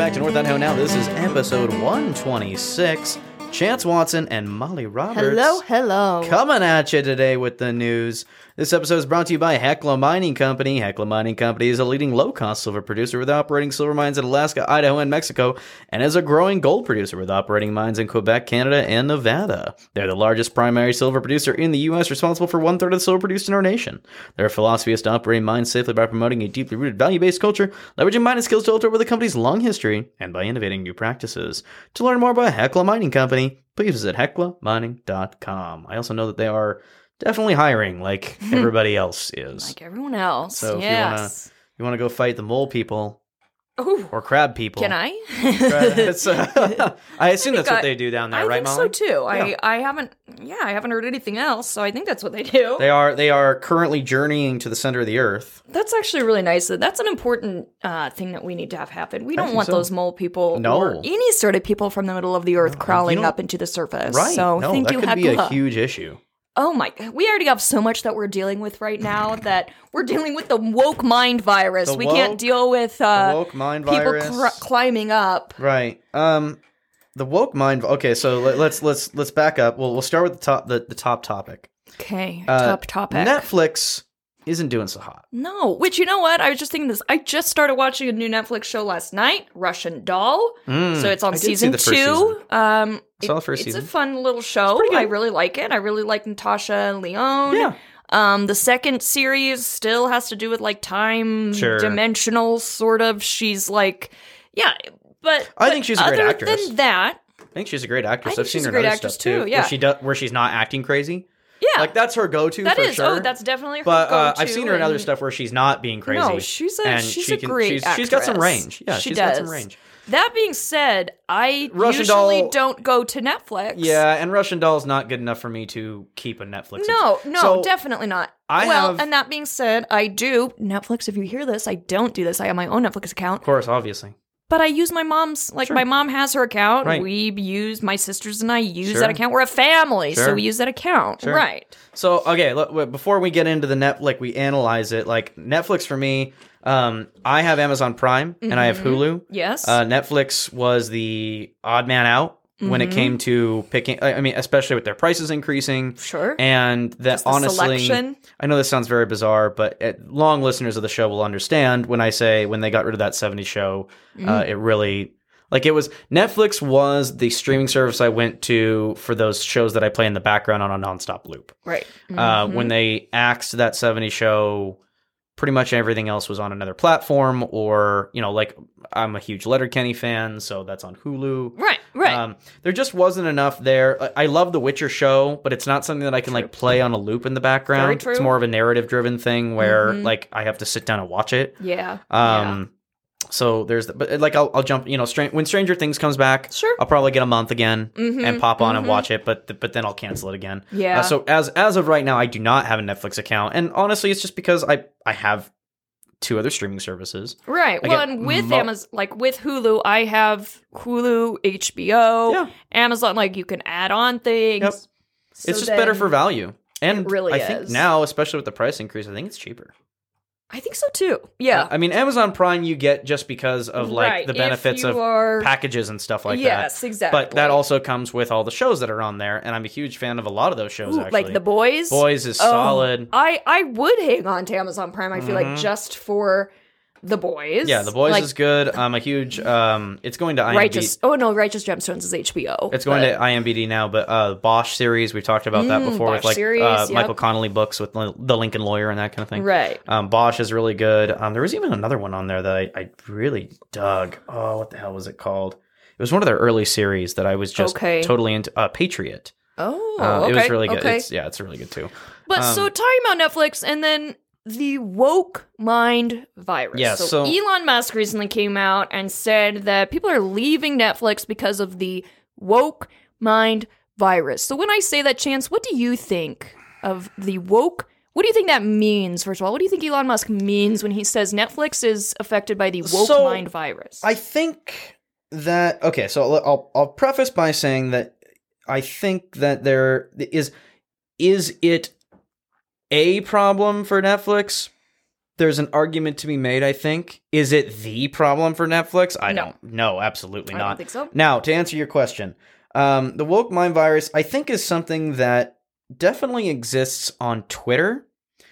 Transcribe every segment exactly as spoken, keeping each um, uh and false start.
back to North Idaho Now. This is episode one twenty-six. Chance Watson and Molly Roberts. Hello, hello. Coming at you today with the news. This episode is brought to you by Hecla Mining Company. Hecla Mining Company is a leading low-cost silver producer with operating silver mines in Alaska, Idaho, and Mexico, and is a growing gold producer with operating mines in Quebec, Canada, and Nevada. They're the largest primary silver producer in the U S, responsible for one-third of the silver produced in our nation. Their philosophy is to operate mines safely by promoting a deeply rooted value-based culture, leveraging mining skills developed over the company's long history, and by innovating new practices. To learn more about Hecla Mining Company, please visit hecla mining dot com. I also know that they are definitely hiring like everybody else is. Like everyone else. So if yes. you want to you want to go fight the mole people Ooh. or crab people. Can I? It's, uh, I assume I that's what I, they do down there, I right, think Molly? so too. Yeah. I, I haven't yeah, I haven't heard anything else, so I think that's what they do. They are they are currently journeying to the center of the earth. That's actually really nice. That's an important uh, thing that we need to have happen. We I don't think want so. those mole people No. or any sort of people from the middle of the earth crawling don't- up into the surface. Right. So no, thank that you, could Hecla. be a huge issue. Oh my, we already have so much that we're dealing with right now that we're dealing with the woke mind virus. The we woke- can't deal with uh, the woke mind people virus. cr- climbing up. Right. Um the woke mind Okay, so let, let's let's let's back up. We'll we'll start with the top the, the top topic. Okay, Uh, top topic. Netflix isn't doing so hot. No, which, you know what? I was just thinking this. I just started watching a new Netflix show last night, Russian Doll. Mm, So it's on I did see season the two. first season. Um, I saw it- the first it's season. a fun little show. pretty good. I really like it. I really like Natasha Lyonne. Yeah. Um, the second series still has to do with like time Sure. dimensional sort of. She's like, yeah, but I but think she's a great other actress. than that, I think she's a great actress. I think I've seen she's her a great in other actress stuff too. too, yeah. Where she does where she's not acting crazy. yeah, Like that's her go-to that for is. sure. Oh, that's definitely her But uh, go-to. I've seen her in other and- stuff where she's not being crazy. No, she's a and she's she a can- great she's, actress. she's got some range. Yeah, she she's does. got some range. That being said, I Russian usually Doll- don't go to Netflix. Yeah, and Russian Doll's not good enough for me to keep a Netflix. No, no, So, definitely not. I well, have- and that being said, I do Netflix. If you hear this, I don't do this. I have my own Netflix account, Of course, obviously. but I use my mom's. Like Sure. my mom has her account. Right. We use my sisters and I use Sure. that account. We're a family, Sure. so we use that account. Sure. Right. So, okay, look, wait, before we get into the net, like we analyze it, like Netflix for me, um, I have Amazon Prime and I have Hulu. Yes. Uh, Netflix was the odd man out when it came to picking. I I mean, especially with their prices increasing. Sure. And that Just the honestly, selection. I know this sounds very bizarre, but uh long listeners of the show will understand when I say when they got rid of that seventies show, uh, it really. Like it was Netflix was the streaming service I went to for those shows that I play in the background on a nonstop loop. Right. Uh, when they axed that seventies show, pretty much everything else was on another platform, or you know, like I'm a huge Letterkenny fan, so that's on Hulu. Right. Right. Um, there just wasn't enough there. I I love the Witcher show, but it's not something that I can like play on a loop in the background. Very true. It's more of a narrative driven thing where like I have to sit down and watch it. yeah. yeah. Um, so there's, the, but like I'll, I'll jump. You know, Stran- when Stranger Things comes back, Sure. I'll probably get a month again Mhm, and pop on and mhm. watch it. But but then I'll cancel it again. Yeah. Uh, so as as of right now, I do not have a Netflix account, and honestly, it's just because I I have two other streaming services. Right. I Well, get and with mo- Amazon, like with Hulu, I have Hulu, H B O, Yeah. Amazon. Like you can add on things. Yep. So it's just better then- for value, and It really I think is. now, especially with the price increase, I think it's cheaper. I think so too. Yeah. I mean, Amazon Prime you get just because of like Right, the if benefits you of are- packages and stuff like that. yes, exactly. But that also comes with all the shows that are on there, and I'm a huge fan of a lot of those shows. Ooh, actually, like The Boys. Boys is Oh, solid. I I would hang on to Amazon Prime. I feel Mhm. like just for The Boys. Yeah, The Boys like, is good. I'm a huge. Um, it's going to I M D. Righteous. Oh no, Righteous Gemstones is H B O. It's going but- to I M D B now, but uh, Bosch series we've talked about that Mm, before with Bosch like series, uh, yep. Michael Connolly books with the the Lincoln Lawyer and that kind of thing. Right. Um, Bosch is really good. Um, there was even another one on there that I, I really dug. Oh, what the hell was it called? It was one of their early series that I was just Okay. totally into. Uh, Patriot. Oh, Uh, okay. It was really good. Okay. It's, yeah, it's really good too. But Um, so talking about Netflix and then the woke mind virus. Yeah, so, so- Elon Musk recently came out and said that people are leaving Netflix because of the woke mind virus. So when I say that, Chance, what do you think of the woke? What do you think that means, first of all? What do you think Elon Musk means when he says Netflix is affected by the woke So, mind virus? I think that okay. So I'll, I'll I'll preface by saying that I think that there is is it a problem for Netflix? there's an argument to be made, I think. Is it the problem for Netflix? I No. don't. No, absolutely I not. don't think so. Now, to answer your question, um, the woke mind virus, I think, is something that definitely exists on Twitter,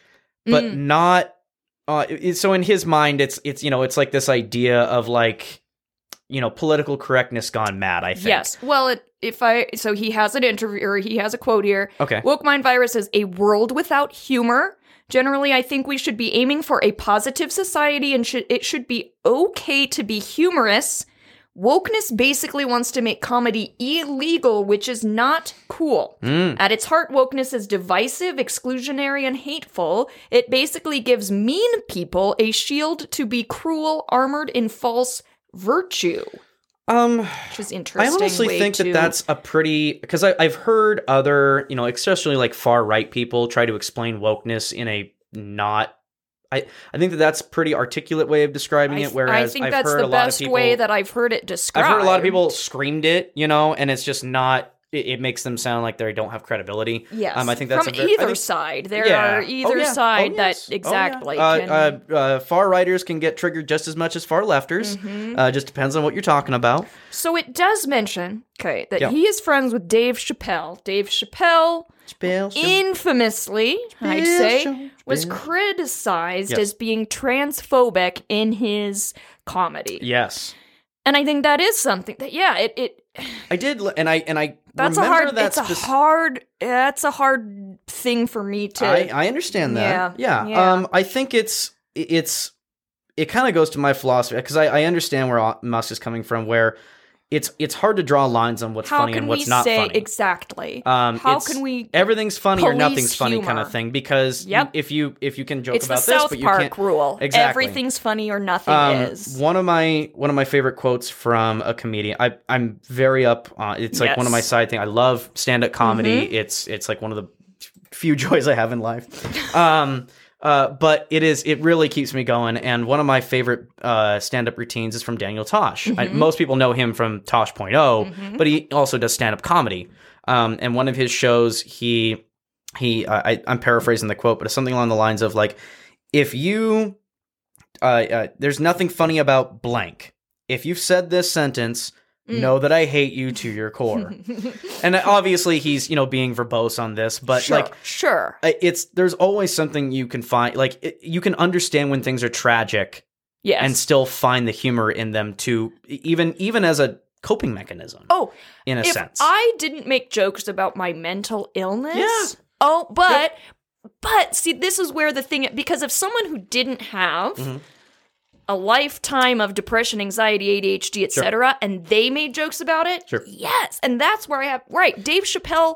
but Mm. not. Uh, it, so in his mind, it's it's you know it's like this idea of like, you know, political correctness gone mad. I think. Yes. Well, it, if I so he has an interview or he has a quote here. Okay. Woke mind virus is a world without humor. Generally, I think we should be aiming for a positive society, and should it should be okay to be humorous. Wokeness basically wants to make comedy illegal, which is not cool. Mm. At its heart, wokeness is divisive, exclusionary, and hateful. It basically gives mean people a shield to be cruel, armored in false virtue. Um. Which is interesting. I honestly way think to... that that's a pretty because I've heard other, you know, especially like far right people try to explain wokeness in a not. I I think that that's a pretty articulate way of describing I, it. Whereas I think I've that's heard the a lot best of people, way that I've heard it described. I've heard a lot of people screamed it, you know, and it's just not. It, it makes them sound like they don't have credibility. Yes, um, I think that's from a very, either I think, side. There yeah. are either oh, yeah. side oh, yes. that exactly. Oh, yeah. can... uh, uh, uh, far righters can get triggered just as much as far lefters. Mm-hmm. Uh, just depends on what you're talking about. So it does mention, okay, that Yeah. he is friends with Dave Chappelle. Dave Chappelle, Spell show. infamously, I'd Spell say, show. was Spell. criticized Yes. as being transphobic in his comedy. Yes. And I think that is something that, yeah, it, it I did, l- and I and I that's a remember hard, that it's a spec- hard, that's a hard thing for me to. I, I understand that. Yeah, Yeah. yeah. Um, I think it's it's it kind of goes to my philosophy because I, I understand where Musk is coming from. Where it's it's hard to draw lines on what's How funny can and what's we not say funny. exactly? Um, How it's- can we? Everything's funny or police nothing's funny kind humor? of thing because Yep. if you if you can joke It's the about this, South but you Park can't. rule. Exactly. Everything's funny or nothing Um, is. one of my one of my favorite quotes from a comedian. I I'm very up. Uh, it's like one of my Yes. side thing. I love stand up comedy. Mm-hmm. It's it's like one of the few joys I have in life. Um, uh, but it is it really keeps me going. And one of my favorite uh, stand up routines is from Daniel Tosh. I, Mm-hmm. most people know him from Tosh point oh, but he also does stand up comedy. Um, and one of his shows, he he I, I'm paraphrasing the quote, but it's something along the lines of like, if you uh, uh, there's nothing funny about blank. If you've said this sentence, Mm. know that I hate you to your core. And obviously he's, you know, being verbose on this, but sure, like sure. I- it's there's always something you can find like it, you can understand when things are tragic Yes. and still find the humor in them too, even even as a coping mechanism. oh, in a if sense. I didn't make jokes about my mental illness, Yeah. oh, but but see, this is where the thing because if someone who didn't have Mhm. a lifetime of depression, anxiety, A D H D, et cetera, and they made jokes about it, Sure. yes, and that's where I have right. Dave Chappelle.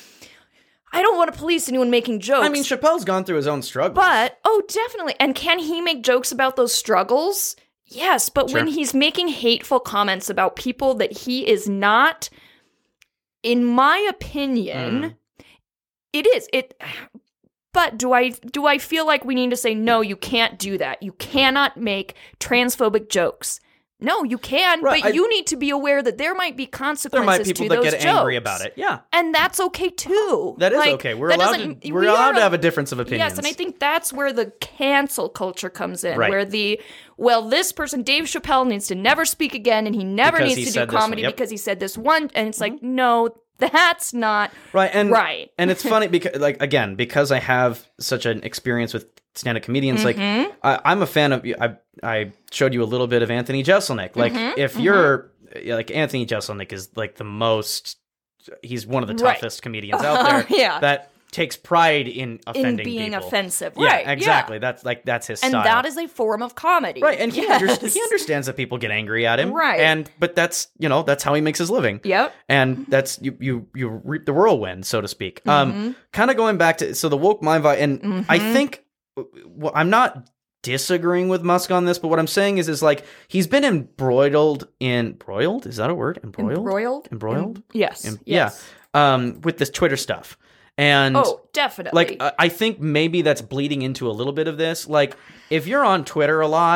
I don't want to police anyone making jokes. I mean, Chappelle's gone through his own struggles. But, oh, definitely. And can he make jokes about those struggles? Yes, but when Sure. he's making hateful comments about people that he is not, in my opinion, Mm. it is. It but do I do I feel like we need to say no, you can't do that. You cannot make transphobic jokes. No, you can, Right, but I- you need to be aware that there might be there consequences might be people to that those get jokes. angry about it. Yeah. And that's okay too. That is Like, okay. We're that allowed doesn't- to we're we allowed are to a- have a difference of opinions. Yes, and I think that's where the cancel culture comes in, Right. where the, well, this person, Dave Chappelle, needs to never speak again, and he never Because he needs to said do this one, comedy yep. because he said this one, and it's like, no, that's not Right, and right. and it's funny because, like, again, because I have such an experience with stand-up comedians, like, Mm-hmm. I, I'm a fan of. I I showed you a little bit of Anthony Jeselnik. Like, Mhm, if mhm. you're like Anthony Jeselnik is like the most. He's one of the Right. toughest comedians out there. Yeah. that takes pride in in offending being people. offensive. Yeah, Right. exactly. That's like that's his And style. that is a form of comedy. right, and he, Yes. under- he understands that people get angry at him. Right. and but that's you know that's how he makes his living. Yep. And that's you you you reap the whirlwind, so to speak. Mm-hmm. Um, kind of going back to so the woke mind vi- and I think well, I'm not disagreeing with Musk on this, but what I'm saying is is like he's been embroiled in broiled. Is that a word? Embroiled. Embroiled? Embroiled? Em- yes. Em- yes. Yeah. Um, with this Twitter stuff, and Oh, definitely. like I I think maybe that's bleeding into a little bit of this. Like if you're on Twitter a lot,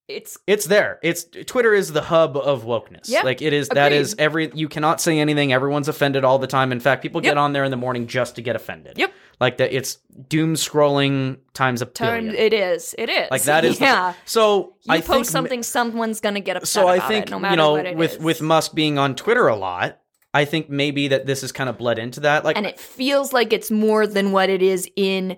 it's It's there. It's Twitter is the hub of wokeness. Yep. Like it is. That Agreed. is every. You cannot say anything. Everyone's offended all the time. In fact, people Yep. get on there in the morning just to get offended. Yep. Like that. It's doom scrolling times a Time, billion. it is. It is. Like that is. the- yeah. so you I post think, something, someone's gonna get upset. So I about think it, no matter you know what it with is. with Musk being on Twitter a lot, I think maybe that this has kind of bled into that. Like and it feels like it's more than what it is in.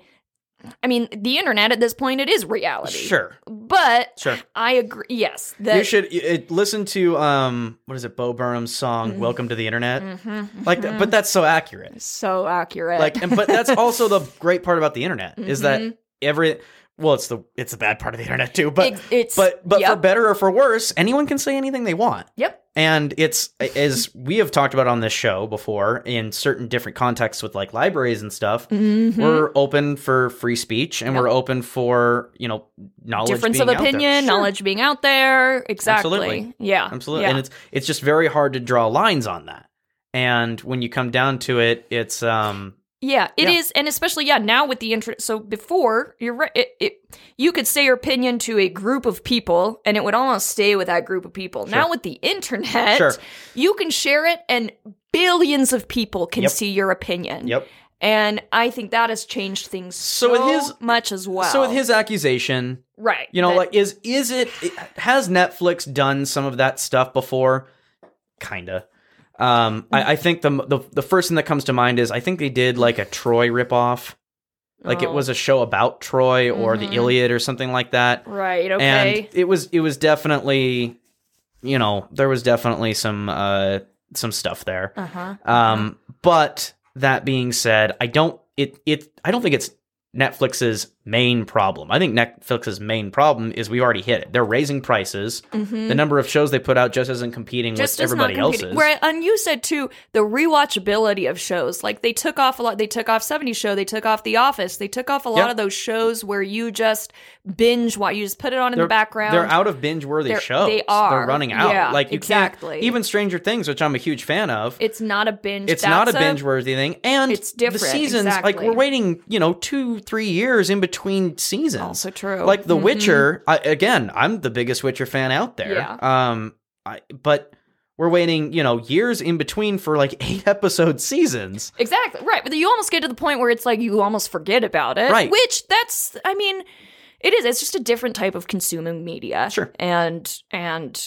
I mean, the internet at this point, it is reality. sure, But sure. I agree. Yes. That, You should it, listen to um what is it Bo Burnham's song Mm-hmm. "Welcome to the Internet." Like, th- but that's so accurate. so accurate. Like, and but that's also the great part about the internet is that Mhm. every well, it's the it's the bad part of the internet too. But It- it's but but for yep. better or for worse, anyone can say anything they want. Yep. And it's, as we have talked about on this show before, in certain different contexts with like libraries and stuff, Mhm. we're open for free speech and Yep. we're open for, you know, knowledge Difference being of out there. opinion, Sure. knowledge being out there. Exactly. Absolutely. Yeah. Absolutely. Yeah. And it's it's just very hard to draw lines on that. And when you come down to it, it's um Yeah, it is, Yeah. and especially yeah now with the internet. So before you're right, it, it you could say your opinion to a group of people, and it would almost stay with that group of people. Now with the internet, Sure. you can share it, and billions of people can Yep. see your opinion. Yep. And I think that has changed things So so, with his- much as well. So with his accusation, right, you know, that- like is is it has Netflix done some of that stuff before? Kinda. Um, I, I think the, the the first thing that comes to mind is I think they did like a Troy ripoff, like it Oh. was a show about Troy or the Mhm. Iliad or something like that. right, okay, And it was it was definitely, you know, there was definitely some uh some stuff there. uh huh, Um, but that being said, I don't it it I don't think it's Netflix's main problem. I think Netflix's main problem is we already hit it. They're raising prices. mm-hmm. The number of shows they put out just isn't competing just with as not everybody competing. else's. Where, and you said too, the rewatchability of shows. Like they took off a lot. They took off seventies Show. They took off The Office. They took off a lot Yep. of those shows where you just binge watch. You just put it on in They're, the background. they're out of binge-worthy They're- shows. they are. They're running out. Yeah, like you exactly. can't. Even Stranger Things, which I'm a huge fan of. It's not a binge. It's not a That's binge-worthy thing, and It's different, The seasons, like exactly. we're waiting, you know, two, three years in between seasons. Also true. Like The Mhm. Witcher, I, again, I'm the biggest Witcher fan out there. Yeah. Um, I, but we're waiting, you know, years in between for like eight episode seasons. Exactly. Right. But you almost get to the point where it's like you almost forget about it. Right. Which that's I mean, it is. It's just a different type of consuming media. Sure. And and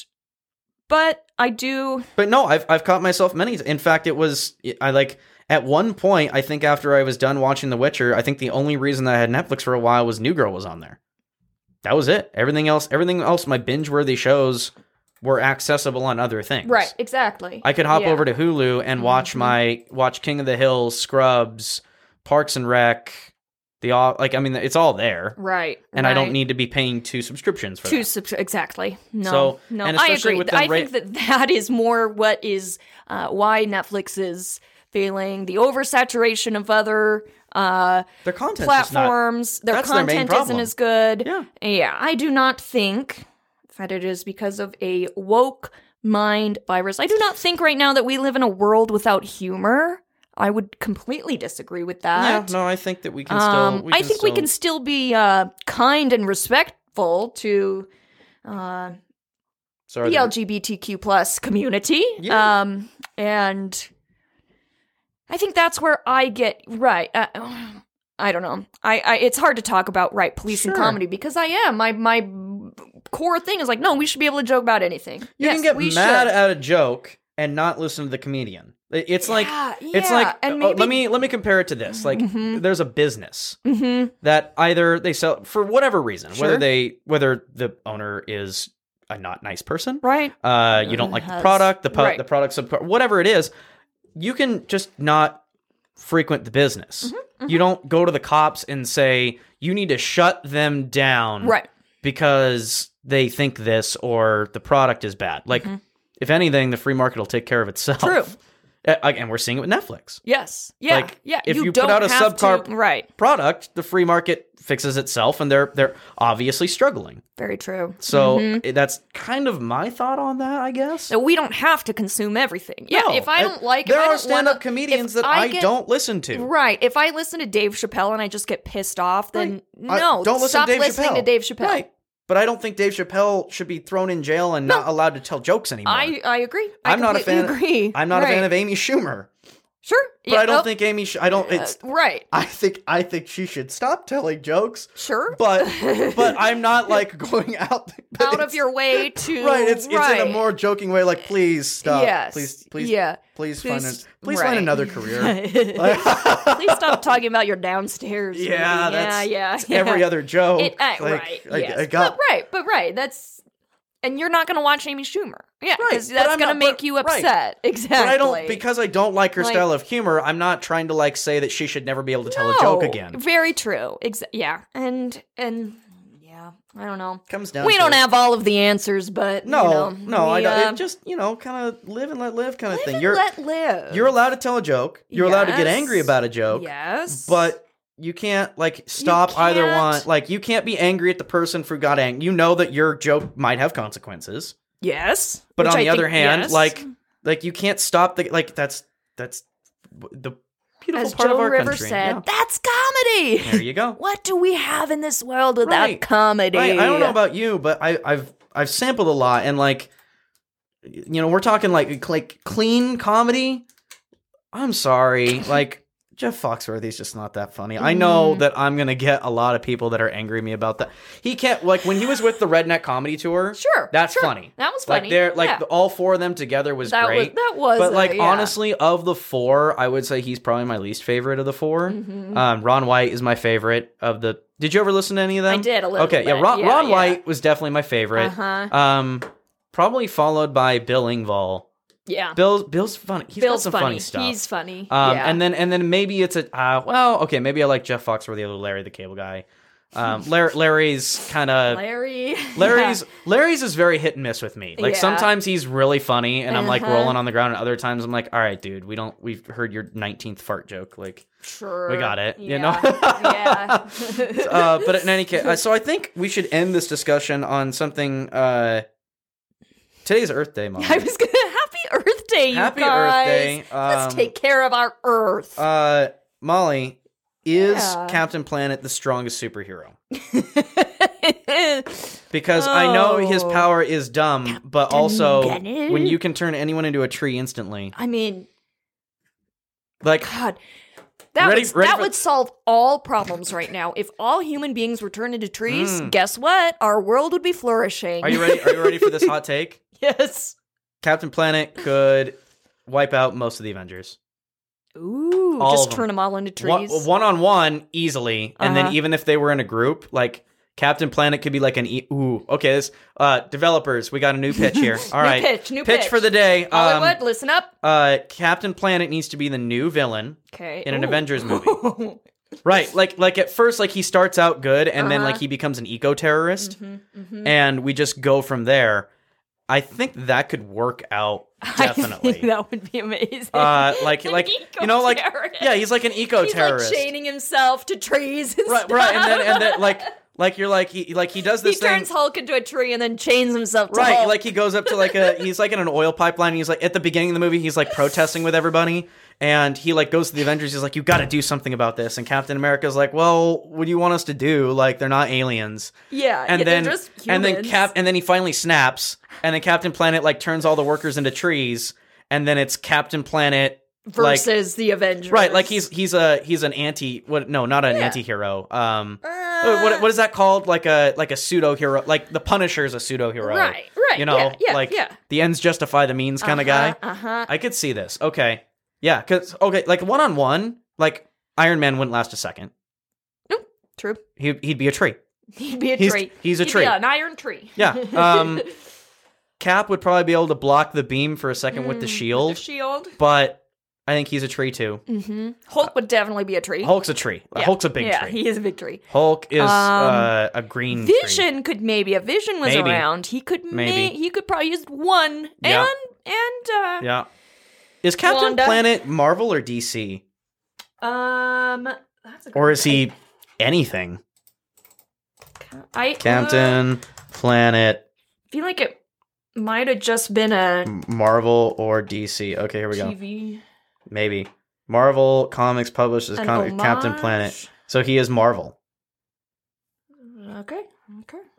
but I do But no, I've I've caught myself many. In fact, it was I like at one point. I think after I was done watching The Witcher, I think the only reason that I had Netflix for a while was New Girl was on there. That was it. Everything else, everything else, my binge-worthy shows were accessible on other things. Right, exactly. I could hop Yeah. over to Hulu and watch Mhm. my watch King of the Hill, Scrubs, Parks and Rec, the all like I mean it's all there. Right. And I don't right. need to be paying two subscriptions for Two that. subs- exactly. No, So, no, and I especially agree. with them I ra- think that that is more what is uh, why Netflix is failing. The oversaturation of other uh, Their content's just not platforms. Their that's their main content isn't problem. as good. Yeah. Yeah, I do not think that it is because of a woke mind virus. I do not think right now that we live in a world without humor. I would completely disagree with Yeah, that. no, I think that we can Um, still we I can think still, we can still be uh, kind and respectful to uh, sorry, the the- L G B T Q plus community. Yeah. Um, and I think that's where I get right. Uh, I don't know. I, I it's hard to talk about right police and Sure. comedy because I am my my core thing is like no, we should be able to joke about anything. You Yes, can get we mad should. at a joke and not listen to the comedian. It- It's like Yeah, it's yeah, like and oh, maybe, let me let me compare it to this. Like Mhm. there's a business Mhm. that either they sell for whatever reason, Sure. whether they whether the owner is a not nice person, right. uh, you don't like the Has- product, the po- right. the product sub whatever it is, you can just not frequent the business. Mm-hmm, You don't go to the cops and say you need to shut them down, Right. because they think this or the product is bad. Like, if anything, the free market will take care of itself. Mm-hmm. True. Uh, And we're seeing it with Netflix. Yes. Yeah. Like, yeah. if you put don't out a have subcar- to, right. Product, the free market fixes itself, and they're they're obviously struggling. Very true. So Mhm. i- that's kind of my thought on that, I guess. So we don't have to consume everything. Yeah. No, if I don't like, there if I are don't stand-up wanna- comedians if that I, get- don't listen to. Right. If I listen to Dave Chappelle and I just get pissed off, then I- no, don't listen stop to Dave listening Chappelle. to Dave Chappelle. Right. But I don't think Dave Chappelle should be thrown in jail and not allowed to tell jokes anymore. I, I agree. I I'm not a fan. Agree. I'm not right. a fan of Amy Schumer. Sure, But yeah, I don't nope. think Amy. Sh- I don't. It's Uh, right. I think. I think she should stop telling jokes. Sure, But but I'm not like going out out of it's- your way to Right. It's right. it's in a more joking way. Like, please stop. Yes. Please please yeah. please, Please- find a, please right. find another career. Please stop talking about your downstairs. Yeah, movie. that's yeah, it's yeah. every other joke. It, uh, Like, right. I, yes. I got but right. But right. That's and you're not going to watch Amy Schumer. Yeah, Right, because but that's I'm going to not- make but- you right. upset. Exactly. But I don't because I don't like her Like- style of humor. I'm not trying to like say that she should never be able to tell No, a joke again. Very true. Exa- yeah, and and yeah, I don't know. Comes down. We to don't have all of the answers, but No, you know, no, I we, don't. uh, It just you know, kind of live and let live kind of live thing. and You're let live. you're allowed to tell a joke. You're allowed to get Yes. angry about a joke. Yes, But you can't like stop either can't- one. Like you can't be angry at the person who got angry. You know that your joke might have consequences. yes. But Which on I the other think- hand, yes. like like you can't stop the like that's that's the beautiful as part Joan of our Rivers country. said, Yeah. that's comedy. There you go. What do we have in this world without Right. comedy? Right. I don't know about you, but I, I've I've sampled a lot, and like, you know, we're talking like like clean comedy. I'm sorry, like Jeff Foxworthy's just not that funny. I know Mm. that I'm gonna get a lot of people that are angry at me about that. He can't like when he was with the Redneck Comedy Tour. Sure, that's sure. funny. That was Like funny. they're like Yeah. the, all four of them together was that great. was that was. But like uh, yeah. honestly, of the four, I would say he's probably my least favorite of the four. Mhm. Um, Ron White is my favorite of the. Did you ever listen to any of them? I did a little Okay, yeah, bit. Ron, Yeah, Ron yeah. White was definitely my favorite. Uh-huh. Um, probably followed by Bill Engvall. Yeah. Bill's Bill's funny. He's Bill's got some funny. funny stuff. He's funny. um, yeah. and then and then maybe it's a uh, well, okay, maybe I like Jeff Foxworthy over Larry the Cable Guy. Um, Larry, Larry's kind of Larry. Larry's Larry's is very hit and miss with me. Like Yeah. sometimes he's really funny, and I'm like Uh-huh. rolling on the ground, and other times I'm like, all right, dude, we don't we've heard your nineteenth fart joke, like. Sure. We got it, you Yeah. know? yeah. uh, but in any case, uh, so I think we should end this discussion on something. Uh, today's Earth Day, Mom. I was gonna Happy Earth Day, you Happy guys. Earth Day. Let's Um, take care of our Earth. Uh, Molly, is Yeah. Captain Planet the strongest superhero? Because I know his Oh. power is dumb, but also Planet? when you can turn anyone into a tree instantly, I mean, like God, that Ready- would, ready that for- would solve all problems right now. If all human beings were turned into trees, Mm. guess what? Our world would be flourishing. are you ready? Are you ready for this hot take? Yes. Captain Planet could wipe out most of the Avengers. Ooh, All just of them. turn them all into trees. One on one, easily, and Uh-huh. then even if they were in a group, like Captain Planet could be like an e- ooh. Okay, this uh, developers, we got a new pitch here. All New right, pitch, new pitch. for the day. Um, Hollywood, listen up. uh, Captain Planet needs to be the new villain Okay. in an Ooh. Avengers movie. Right, like like at first, like he starts out good, and then Uh-huh. like he becomes an eco terrorist, Mhm, mhm. and we just go from there. I think that could work out definitely. I think that would be amazing. uh, like An like you know like eco-terrorist. yeah, he's like an eco He's terrorist. like chaining himself to trees. And Right, stuff. right, and then and then like like you're like he like he does he this thing. turns Hulk into a tree and then chains himself to Right, Hulk. like he goes up to like a he's like in an oil pipeline. And he's like at the beginning of the movie, he's like protesting with everybody, and he like goes to the Avengers. He's like, "You got to do something about this." And Captain America's like, "Well, what do you want us to do? Like, they're not aliens." yeah, And yeah, then they're just and then humans. Cap and then he finally snaps, and then Captain Planet like turns all the workers into trees, and then it's Captain Planet like versus the Avengers. right, like he's he's a he's an anti what no not an Yeah. anti-hero. Um, Uh, what what is that called? Like a like a pseudo hero, like the Punisher's a pseudo hero, Right, right, You know, yeah, yeah, like yeah. the ends justify the means kind of guy. Uh huh. I could see this. Okay, yeah, because okay, like one on one, like Iron Man wouldn't last a second. True. He he'd be a tree. He'd be a He's- tree. he's a He'd tree. Be an iron tree. Yeah. Um, Cap would probably be able to block the beam for a second with the Mm, shield, The shield. but I think he's a tree too. Mm-hmm. Hulk would definitely be a tree. Hulk's a tree. Yeah. Hulk's a big yeah, tree. he is a big tree. Hulk is Um, uh, a green tree. Vision could maybe if Vision was Maybe. around, he could Maybe. May, he could probably use one Yeah. and and uh Yeah. Is Captain Wanda. Planet Marvel or D C? um that's a good Or is he anything? I uh, Captain Planet feel like it might have just been a Marvel or D C? Okay, here we go. T V Maybe. Marvel Comics publishes an com- Captain homage. Planet. So he is Marvel. Okay. Okay.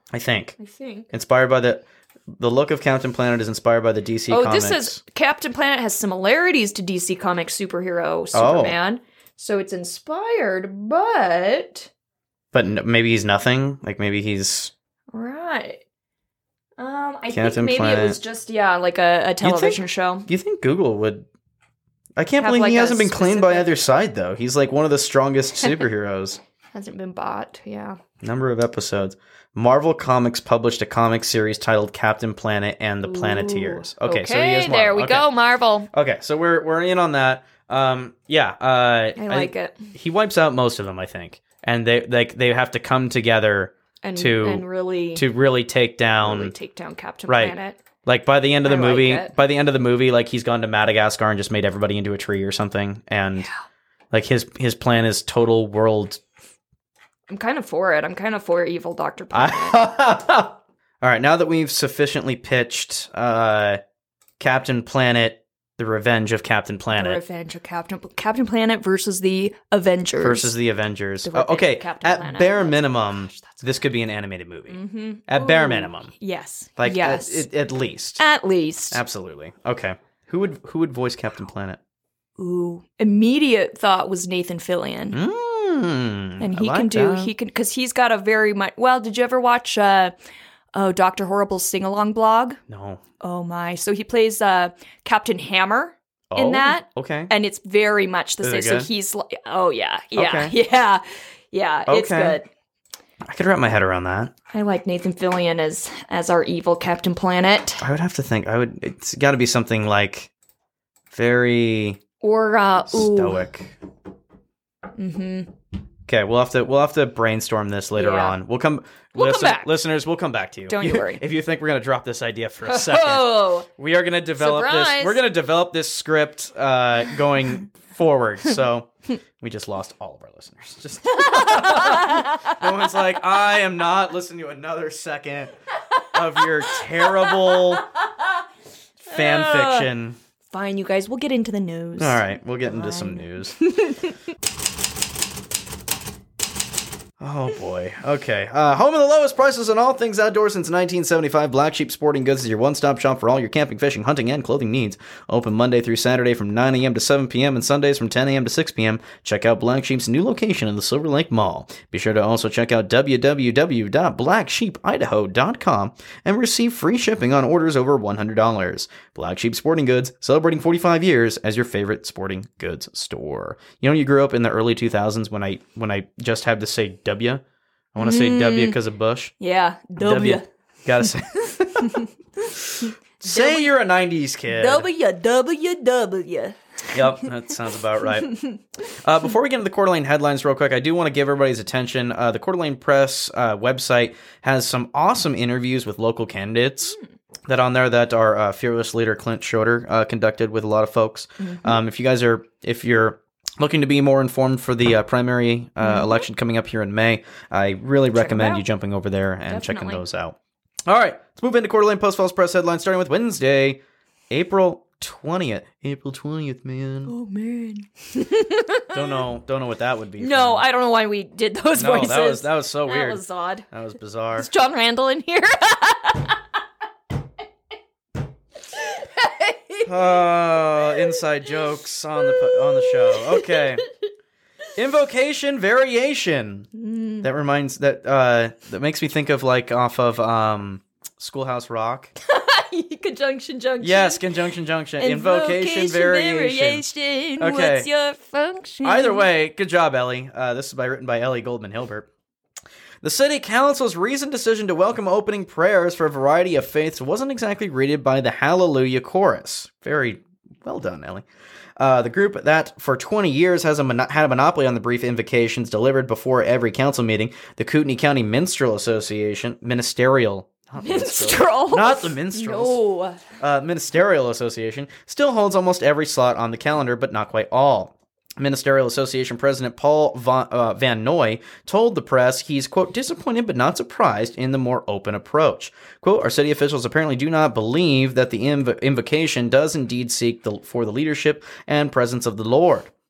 I think. I think. Inspired by the... The look of Captain Planet is inspired by the D C oh, comics. this says Captain Planet has similarities to D C Comics superhero Superman. Oh. So it's inspired, but... But n- maybe he's nothing? Like, maybe he's... Right. Um, I Captain think maybe Planet. it was just, yeah, like a, a television think, show. Do you think Google would... I can't Have believe like he hasn't been specific... claimed by either side, though. He's like one of the strongest superheroes. Hasn't been bought, yeah. Number of episodes. Marvel Comics published a comic series titled Captain Planet and the Ooh. Planeteers. Okay, okay, so he is Marvel. there we okay. go, Marvel. Okay, so we're we're in on that. Um, yeah, uh, I like I, it. He wipes out most of them, I think, and they like they have to come together and, to and really to really take down really take down Captain right. Planet. Like by the end of the I movie, like by the end of the movie, like he's gone to Madagascar and just made everybody into a tree or something, and Yeah. like his his plan is total world. I'm kind of for it. I'm kind of for evil Doctor Planet. All right, now that we've sufficiently pitched uh, Captain Planet, the Revenge of Captain The Planet Revenge of Captain Captain Planet versus the Avengers. versus the Avengers. The Oh, Revenge okay, of Captain at Planet. bare That's- minimum, gosh, that's this could be an animated movie. Mm-hmm. At bare Ooh, minimum, yes, like yes, at, at, at least, at least. absolutely. Okay, who would who would voice Captain Planet? Ooh, immediate thought was Nathan Fillion. Mm, And I he like can do that. he can because he's got a very much. Well, did you ever watch uh, oh Doctor Horrible's sing along blog? No. Oh my! So he plays uh, Captain Hammer Oh, in that, okay. and it's very much the Is same. it So good? he's like, oh yeah, yeah, Okay. yeah, yeah. It's Okay. good. I could wrap my head around that. I like Nathan Fillion as as our evil Captain Planet, I would have to think. I would. It's got to be something like very or uh, ooh, stoic. mm-hmm. Okay, we'll have to we'll have to brainstorm this later Yeah. on. We'll come, We'll come back. listeners. We'll come back to you. Don't you worry. If you think we're gonna drop this idea for a second, Oh, we are gonna develop this. Surprise. We're gonna develop this script uh, going forward. So we just lost all of our listeners. Just no one's like, I am not listening to another second of your terrible fan fiction. fine, you guys. We'll get into the news. All right, we'll get into some Fine. news. Oh boy. Okay. Uh, home of the lowest prices on all things outdoors since nineteen seventy-five. Black Sheep Sporting Goods is your one-stop shop for all your camping, fishing, hunting, and clothing needs. Open Monday through Saturday from nine a.m. to seven p.m. and Sundays from ten a.m. to six p.m. Check out Black Sheep's new location in the Silver Lake Mall. Be sure to also check out w w w dot black sheep idaho dot com and receive free shipping on orders over one hundred dollars. Black Sheep Sporting Goods, celebrating forty-five years as your favorite sporting goods store. You know, you grew up in the early two thousands when I when I just had to say W. I want to say W because of Bush. Yeah, W. Gotta say. Say W- you're a nineties kid. W W W. Yep, that sounds about right. Uh, before we get into the Coeur d'Alene headlines real quick, I do want to give everybody's attention. Uh, the Coeur d'Alene Press uh, website has some awesome interviews with local candidates that on there that our uh, fearless leader Clint Schroeder uh, conducted with a lot of folks. Mm-hmm. Um, if you guys are, if you're looking to be more informed for the uh, primary uh, Mm-hmm. election coming up here in May, I really recommend out. you jumping over there and checking Definitely. those out. All right, let's move into Coeur d'Alene Post Falls Press headlines, starting with Wednesday, April twentieth. April twentieth, man. Oh man. Don't know, don't know what that would be. No, from. I don't know why we did those no, voices. that was that was so That weird. was odd. That was bizarre. Is John Randall in here? Oh, inside jokes on the po- on the show. Okay. Invocation variation. Mm. That reminds that uh that makes me think of like off of um Schoolhouse Rock. Conjunction junction. Yes, conjunction junction. Invocation, variation. variation. Okay. What's your function? Either way, good job, Ellie. Uh, this is by written by Ellie Goldman Hilbert. The city council's recent decision to welcome opening prayers for a variety of faiths wasn't exactly greeted by the Hallelujah chorus. Very well done, Ellie. Uh, the group that for twenty years has a mon- had a monopoly on the brief invocations delivered before every council meeting, the Kootenai County Minstrel Association, Ministerial. Not Minstrel. Not the minstrels. No. Uh, Ministerial Association still holds almost every slot on the calendar, but not quite all. Ministerial Association President Paul Van, uh, Van Noy told the press he's, quote, disappointed but not surprised in the more open approach. Quote, our city officials apparently do not believe that the inv- invocation does indeed seek the, for the leadership and presence of the Lord.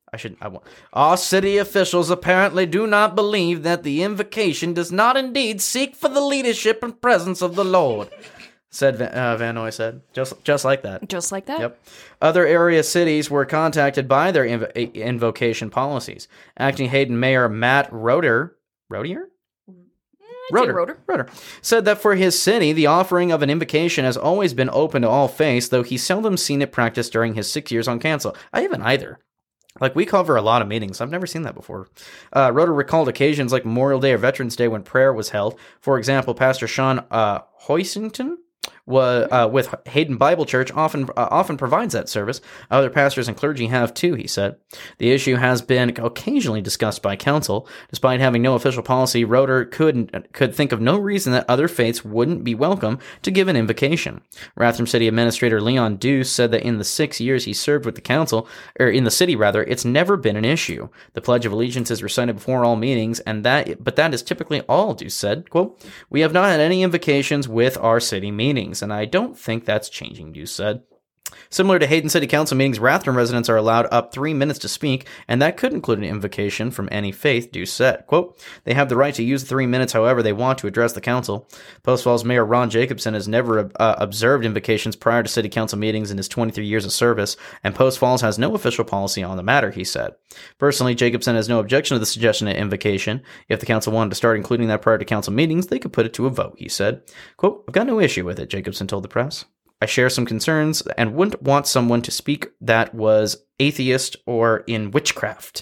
I should. I want. Our city officials apparently do not believe that the invocation does not indeed seek for the leadership and presence of the Lord, said Van, uh, Van Noy said. Just, just like that. Just like that. Yep. Other area cities were contacted by their inv- invocation policies. Acting Hayden Mayor Matt Roeder, Roedier? Roeder, Roeder. Roeder said that for his city, the offering of an invocation has always been open to all faiths, though he's seldom seen it practiced during his six years on council. I haven't either. Like, we cover a lot of meetings. I've never seen that before. Uh, Roeder recalled occasions like Memorial Day or Veterans Day when prayer was held. For example, Pastor Sean uh, Hoisington was, uh, with Hayden Bible Church often uh, often provides that service. Other pastors and clergy have too, he said. The issue has been occasionally discussed by council. Despite having no official policy, Roeder could, could think of no reason that other faiths wouldn't be welcome to give an invocation. Rathdrum City Administrator Leon Deuce said that in the six years he served with the council, or in the city rather, it's never been an issue. The Pledge of Allegiance is recited before all meetings, and that, but that is typically all, Deuce said. Quote, "We have not had any invocations with our city meetings, and I don't think that's changing," Deuce said. Similar to Hayden City Council meetings, Rathdrum residents are allowed up three minutes to speak, and that could include an invocation from any faith, Deuce said. Quote, "They have the right to use the three minutes however they want to address the council." Post Falls Mayor Ron Jacobson has never uh, observed invocations prior to city council meetings in his twenty-three years of service, and Post Falls has no official policy on the matter, he said. Personally, Jacobson has no objection to the suggestion of invocation. If the council wanted to start including that prior to council meetings, they could put it to a vote, he said. Quote, "I've got no issue with it," Jacobson told the press. "I share some concerns and wouldn't want someone to speak that was atheist or in witchcraft."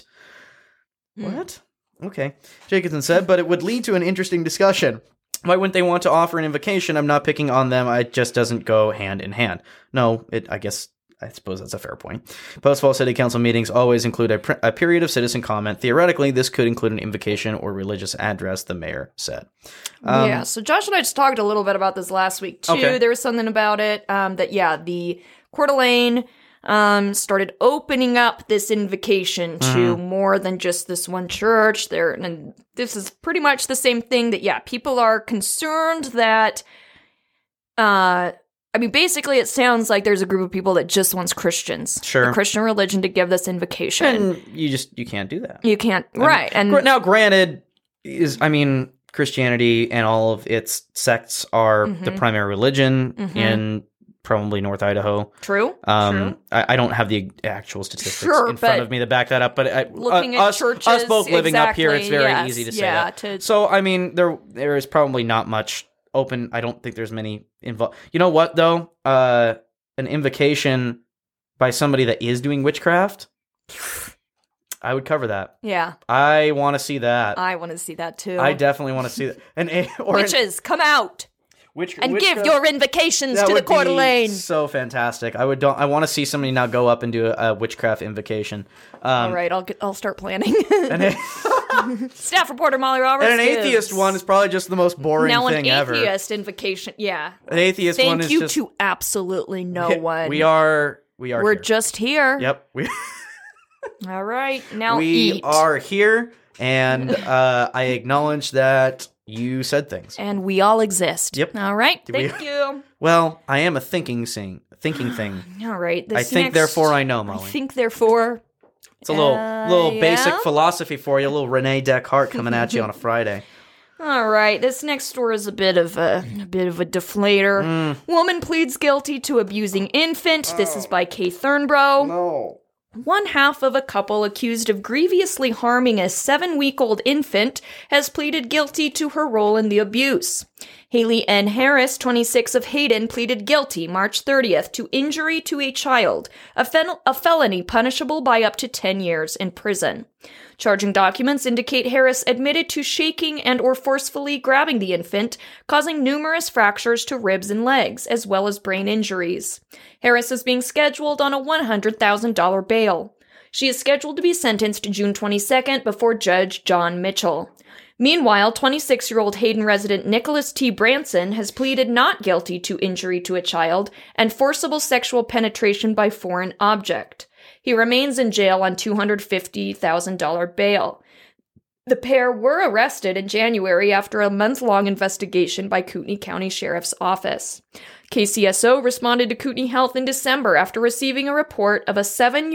Mm. What? Okay. Jacobson said, but it would lead to an interesting discussion. Why wouldn't they want to offer an invocation? I'm not picking on them. It just doesn't go hand in hand. No, it. I guess... I suppose that's a fair point. Post Falls City Council meetings always include a, pr- a period of citizen comment. Theoretically, this could include an invocation or religious address, the mayor said. Um, yeah, so Josh and I just talked a little bit about this last week, too. Okay. There was something about it um, that, yeah, the Coeur d'Alene um, started opening up this invocation to mm. more than just this one church. There, and this is pretty much the same thing that, yeah, people are concerned that... Uh, I mean, basically, it sounds like there's a group of people that just wants Christians, sure, the Christian religion, to give this invocation. And you just, you can't do that. You can't, I mean, right. And gr- now, granted, is I mean, Christianity and all of its sects are mm-hmm. the primary religion mm-hmm. in probably North Idaho. True, um, true. I, I don't have the actual statistics sure, in front of me to back that up, but I, looking uh, at us, churches, us both living exactly, up here, it's very yes, easy to say yeah, that. To... So, I mean, there there is probably not much open. I don't think there's many involved. You know what, though? Uh... An invocation by somebody that is doing witchcraft, I would cover that. Yeah. I want to see that. I want to see that too. I definitely want to see that. An, or Witches, an, come out witch, and witchcraft, give your invocations to the Coeur d'Alene. So fantastic. I would. Don't, I want to see somebody now go up and do a, a witchcraft invocation. Um, All right, I'll get, I'll start planning. And Staff reporter Molly Roberts. And an atheist one is probably just the most boring now thing ever. Now an atheist invocation, yeah. An atheist Thank one is you just... to absolutely no one. We are... We are We're here. just here. Yep. We, All right, now we eat. are here, and uh, I acknowledge that you said things. And we all exist. Yep. All right, Do thank we... you. Well, I am a thinking thing. Thinking thing. All right. I think, next... therefore I know, Molly. I think, therefore... It's a little uh, little yeah? basic philosophy for you, a little Rene Descartes coming at you on a Friday. All right, this next story is a bit of a, a bit of a deflator. Mm. Woman pleads guilty to abusing infant. Oh. This is by Kay Thurnbrough. No. One half of a couple accused of grievously harming a seven-week-old infant has pleaded guilty to her role in the abuse. Haley N. Harris, twenty-six, of Hayden, pleaded guilty March thirtieth to injury to a child, a, fen- a felony punishable by up to ten years in prison. Charging documents indicate Harris admitted to shaking and or forcefully grabbing the infant, causing numerous fractures to ribs and legs, as well as brain injuries. Harris is being scheduled on a one hundred thousand dollars bail. She is scheduled to be sentenced June twenty-second before Judge John Mitchell. Meanwhile, twenty-six-year-old Hayden resident Nicholas T. Branson has pleaded not guilty to injury to a child and forcible sexual penetration by foreign object. He remains in jail on two hundred fifty thousand dollars bail. The pair were arrested in January after a month-long investigation by Kootenai County Sheriff's Office. K C S O responded to Kootenai Health in December after receiving a report of a seven-year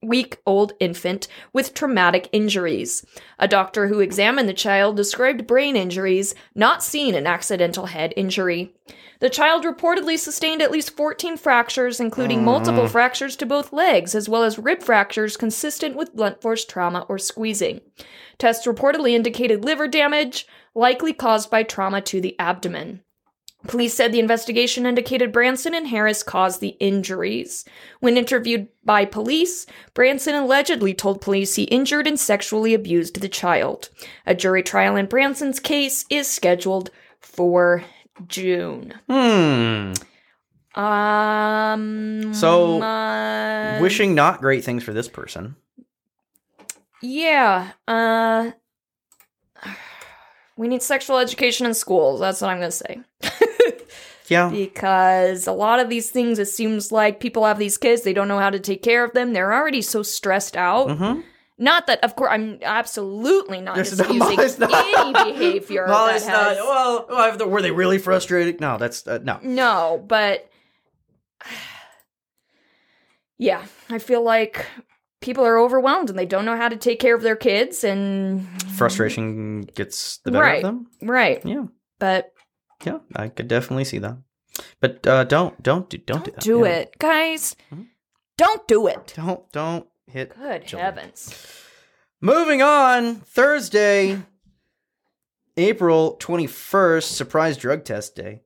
week-old infant with traumatic injuries. A doctor who examined the child described brain injuries, not seeing an accidental head injury. The child reportedly sustained at least fourteen fractures, including multiple fractures to both legs, as well as rib fractures consistent with blunt force trauma or squeezing. Tests reportedly indicated liver damage, likely caused by trauma to the abdomen. Police said the investigation indicated Branson and Harris caused the injuries. When interviewed by police, Branson allegedly told police he injured and sexually abused the child. A jury trial in Branson's case is scheduled for June. Hmm. Um. So, uh, wishing not great things for this person. Yeah. Uh. We need sexual education in schools. That's what I'm going to say. Yeah. Because a lot of these things, it seems like people have these kids, they don't know how to take care of them. They're already so stressed out. Mm-hmm. Not that, of course, I'm absolutely not It's excusing not- it's not- any behavior No, that it's has... not. Well, well, were they really frustrated? No, that's uh, no. No, but... Yeah, I feel like people are overwhelmed and they don't know how to take care of their kids, and... Frustration gets the better Right. of them. Right. Yeah. But... Yeah, I could definitely see that. But uh, don't don't do don't, Don't do that. do Yeah. it, guys. Mhm. Don't do it. Don't don't hit. Good children. heavens. Moving on, Thursday, April twenty-first, surprise drug test day.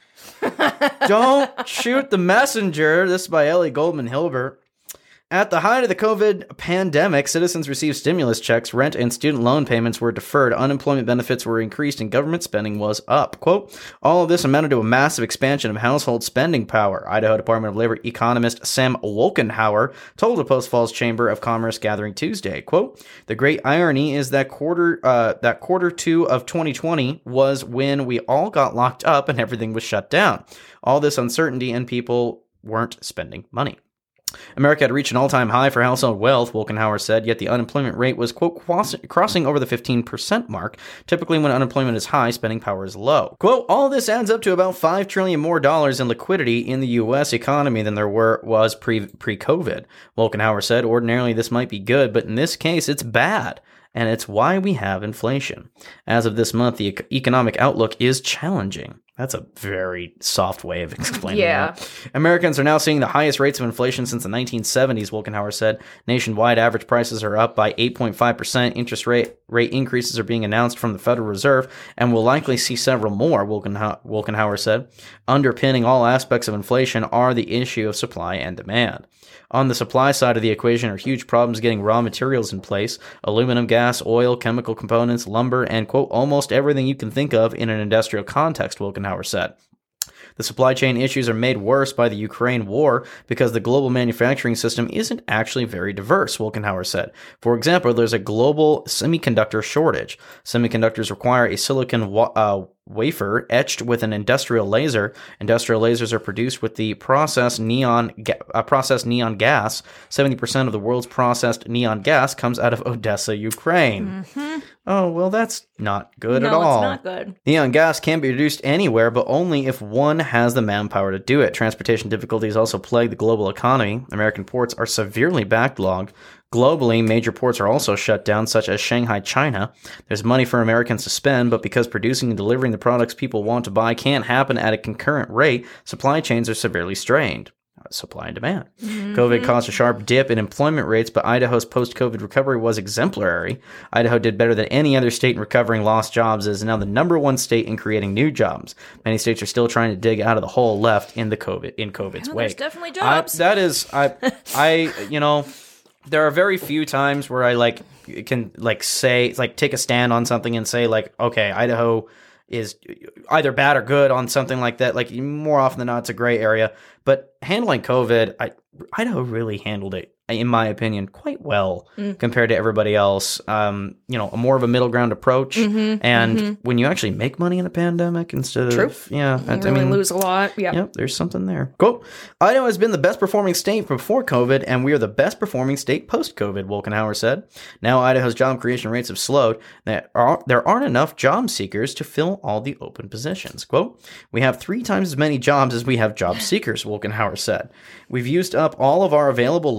Don't shoot the messenger. This is by Ellie Goldman Hilbert. At the height of the COVID pandemic, citizens received stimulus checks, rent and student loan payments were deferred, unemployment benefits were increased, and government spending was up. Quote, all of this amounted to a massive expansion of household spending power, Idaho Department of Labor economist Sam Wolkenhauer told the Post Falls Chamber of Commerce gathering Tuesday. Quote, the great irony is that quarter, uh, that quarter two of twenty twenty was when we all got locked up and everything was shut down. All this uncertainty and people weren't spending money. America had reached an all-time high for household wealth, Wolkenhauer said, yet the unemployment rate was, quote, crossing over the fifteen percent mark. Typically, when unemployment is high, spending power is low. Quote, all this adds up to about five trillion dollars more dollars in liquidity in the U S economy than there were was pre, pre-COVID. Wolkenhauer said, ordinarily this might be good, but in this case, it's bad. And it's why we have inflation. As of this month, the e- economic outlook is challenging. That's a very soft way of explaining Yeah. that. Americans are now seeing the highest rates of inflation since the nineteen seventies, Wolkenhauer said. Nationwide, average prices are up by eight point five percent. Interest rate rate increases are being announced from the Federal Reserve, and we'll likely see several more, Wolkenhauer, Wolkenhauer said. Underpinning all aspects of inflation are the issue of supply and demand. On the supply side of the equation are huge problems getting raw materials in place, aluminum, gas, oil, chemical components, lumber, and, quote, almost everything you can think of in an industrial context, Wolkenhauer said. The supply chain issues are made worse by the Ukraine war because the global manufacturing system isn't actually very diverse, Wolkenhauer said. For example, there's a global semiconductor shortage. Semiconductors require a silicon wa- uh, wafer etched with an industrial laser. Industrial lasers are produced with the processed neon, ga- uh, processed neon gas. seventy percent of the world's processed neon gas comes out of Odessa, Ukraine. Mm-hmm. Oh, well, that's not good no, at all. it's not good. Neon gas can be produced anywhere, but only if one has the manpower to do it. Transportation difficulties also plague the global economy. American ports are severely backlogged. Globally, major ports are also shut down, such as Shanghai, China. There's money for Americans to spend, but because producing and delivering the products people want to buy can't happen at a concurrent rate, supply chains are severely strained. Supply and demand. Mm-hmm. COVID caused a sharp dip in employment rates, but Idaho's post-COVID recovery was exemplary. Idaho did better than any other state in recovering lost jobs and is now the number one state in creating new jobs. Many states are still trying to dig out of the hole left in the COVID in COVID's Well, wake. there's definitely I, jobs. that is, I, I, you know, there are very few times where I like can like say like take a stand on something and say like, okay, Idaho is either bad or good on something like that. Like more often than not, it's a gray area. But handling COVID, I, Idaho really handled it, in my opinion, quite well mm. compared to everybody else. Um, you know, a more of a middle ground approach. Mm-hmm, and mm-hmm. when you actually make money in a pandemic instead True. of, yeah, you I, really I mean, lose a lot. Yeah. Yep, there's something there. Quote, Idaho has been the best performing state before COVID, and we are the best performing state post-COVID, Wolkenhauer said. Now Idaho's job creation rates have slowed. There, are, there aren't enough job seekers to fill all the open positions. Quote, we have three times as many jobs as we have job seekers, Wolkenhauer said. We've used up all of our available labor supply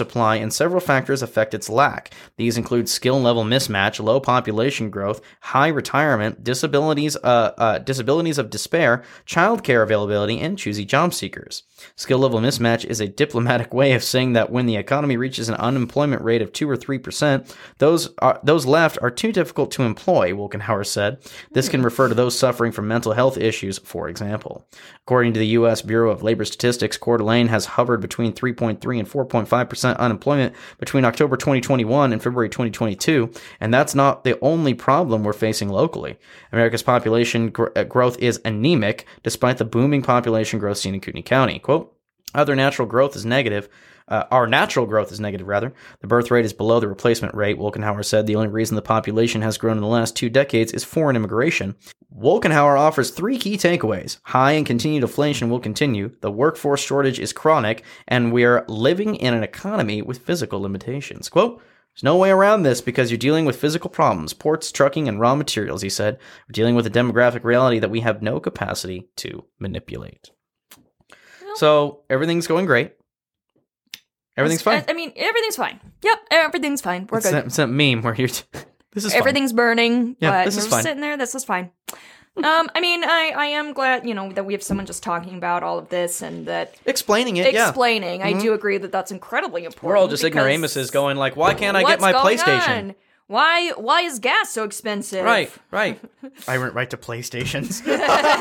supply, and several factors affect its lack. These include skill level mismatch, low population growth, high retirement, disabilities, uh, uh, disabilities of despair, childcare availability, and choosy job seekers. Skill level mismatch is a diplomatic way of saying that when the economy reaches an unemployment rate of two or three percent, those are, those left are too difficult to employ, Wolkenhauer said. This can refer to those suffering from mental health issues, for example. According to the U S Bureau of Labor Statistics, Coeur d'Alene has hovered between three point three and four point five percent unemployment between October twenty twenty-one and February twenty twenty-two, and that's not the only problem we're facing locally. America's population gr- growth is anemic, despite the booming population growth seen in Kootenai County. Quote, other natural growth is negative. Uh, our natural growth is negative, rather. The birth rate is below the replacement rate, Wolkenhauer said. The only reason the population has grown in the last two decades is foreign immigration. Wolkenhauer offers three key takeaways. High and continued inflation will continue, the workforce shortage is chronic, and we are living in an economy with physical limitations. Quote, there's no way around this because you're dealing with physical problems, ports, trucking, and raw materials, he said. We're dealing with a demographic reality that we have no capacity to manipulate. Well, so everything's going great. Everything's fine. I mean, everything's fine. Yep, everything's fine. We're it's good. That, it's that meme where you're... T- this is fine. Everything's burning, yeah, but this is we're fine. sitting there. This is fine. um, I mean, I, I am glad, you know, that we have someone just talking about all of this and that... Explaining it, yeah. Explaining. Mm-hmm. I do agree that that's incredibly important. We're all just ignoramuses going like, why can't I get my going PlayStation? On? Why Why is gas so expensive? Right, right. I went right to PlayStations. Why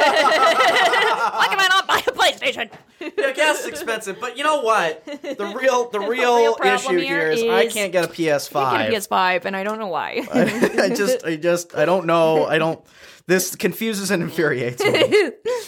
can I not buy a PlayStation? Yeah, gas is expensive, but you know what? The real the real, real issue here here is, is I can't get a P S five. I get a P S five, and I don't know why. I, I just, I just, I don't know. I don't. This confuses and infuriates me.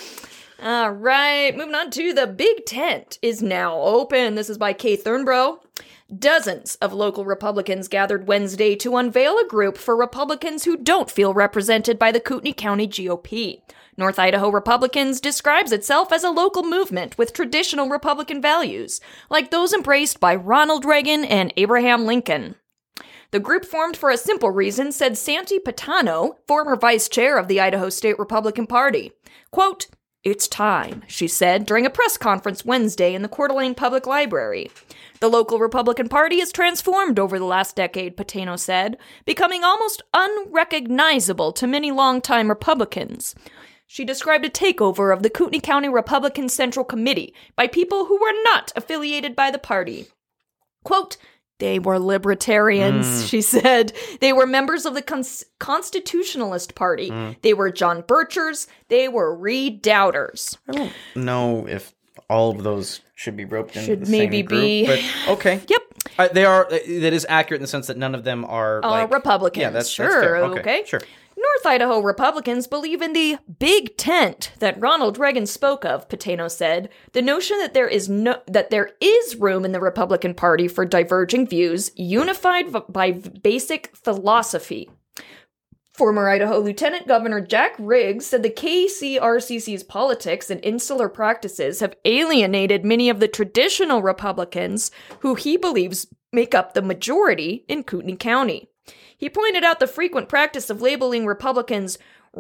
All right, moving on to the Big Tent is now open. This is by Kay Thornbrough. Dozens of local Republicans gathered Wednesday to unveil a group for Republicans who don't feel represented by the Kootenai County G O P. North Idaho Republicans describes itself as a local movement with traditional Republican values, like those embraced by Ronald Reagan and Abraham Lincoln. The group formed for a simple reason, said Santi Patano, former vice chair of the Idaho State Republican Party. Quote, it's time, she said during a press conference Wednesday in the Coeur d'Alene Public Library. The local Republican Party has transformed over the last decade, Patano said, becoming almost unrecognizable to many longtime Republicans. She described a takeover of the Kootenai County Republican Central Committee by people who were not affiliated by the party. Quote, they were libertarians, mm. she said. They were members of the Cons- Constitutionalist Party. Mm. They were John Birchers. They were Reed Doubters. I don't know if all of those should be roped into should the maybe same group, be. But okay. Yep. Uh, they are. That is accurate in the sense that none of them are uh, like, Republicans. Yeah, that's, sure. that's fair. Okay. okay. Sure. North Idaho Republicans believe in the Big Tent that Ronald Reagan spoke of, Patano said. The notion that there is no that there is room in the Republican Party for diverging views, unified v- by basic philosophy. Former Idaho Lieutenant Governor Jack Riggs said the K C R C C's politics and insular practices have alienated many of the traditional Republicans who he believes make up the majority in Kootenai County. He pointed out the frequent practice of labeling Republicans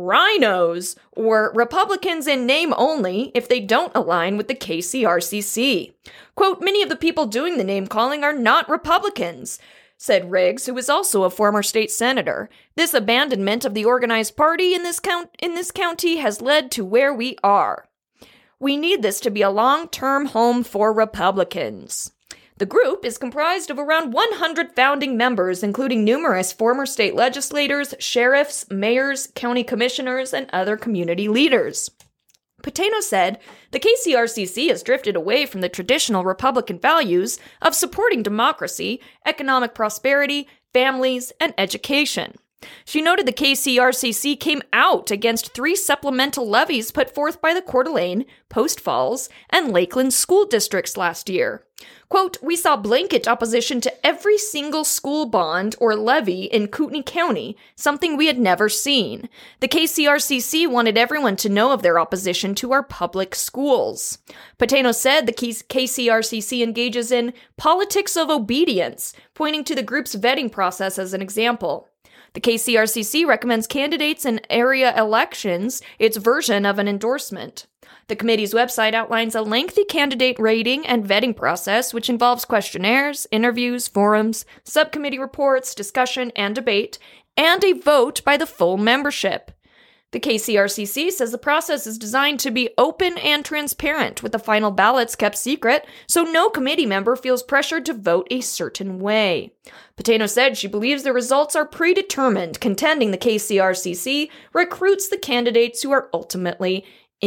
rhinos or Republicans in name only if they don't align with the K C R C C. Quote, many of the people doing the name calling are not Republicans, said Riggs, who is also a former state senator. This abandonment of the organized party in this count in this county has led to where we are. We need this to be a long-term home for Republicans. The group is comprised of around one hundred founding members, including numerous former state legislators, sheriffs, mayors, county commissioners, and other community leaders. Patano said, the K C R C C has drifted away from the traditional Republican values of supporting democracy, economic prosperity, families, and education. She noted the K C R C C came out against three supplemental levies put forth by the Coeur d'Alene, Post Falls, and Lakeland school districts last year. Quote, we saw blanket opposition to every single school bond or levy in Kootenai County, something we had never seen. The K C R C C wanted everyone to know of their opposition to our public schools. Patano said the K C R C C engages in politics of obedience, pointing to the group's vetting process as an example. The K C R C C recommends candidates in area elections its version of an endorsement. The committee's website outlines a lengthy candidate rating and vetting process, which involves questionnaires, interviews, forums, subcommittee reports, discussion, and debate, and a vote by the full membership. The K C R C C says the process is designed to be open and transparent, with the final ballots kept secret, so no committee member feels pressured to vote a certain way. Patano said she believes the results are predetermined, contending the K C R C C recruits the candidates who are ultimately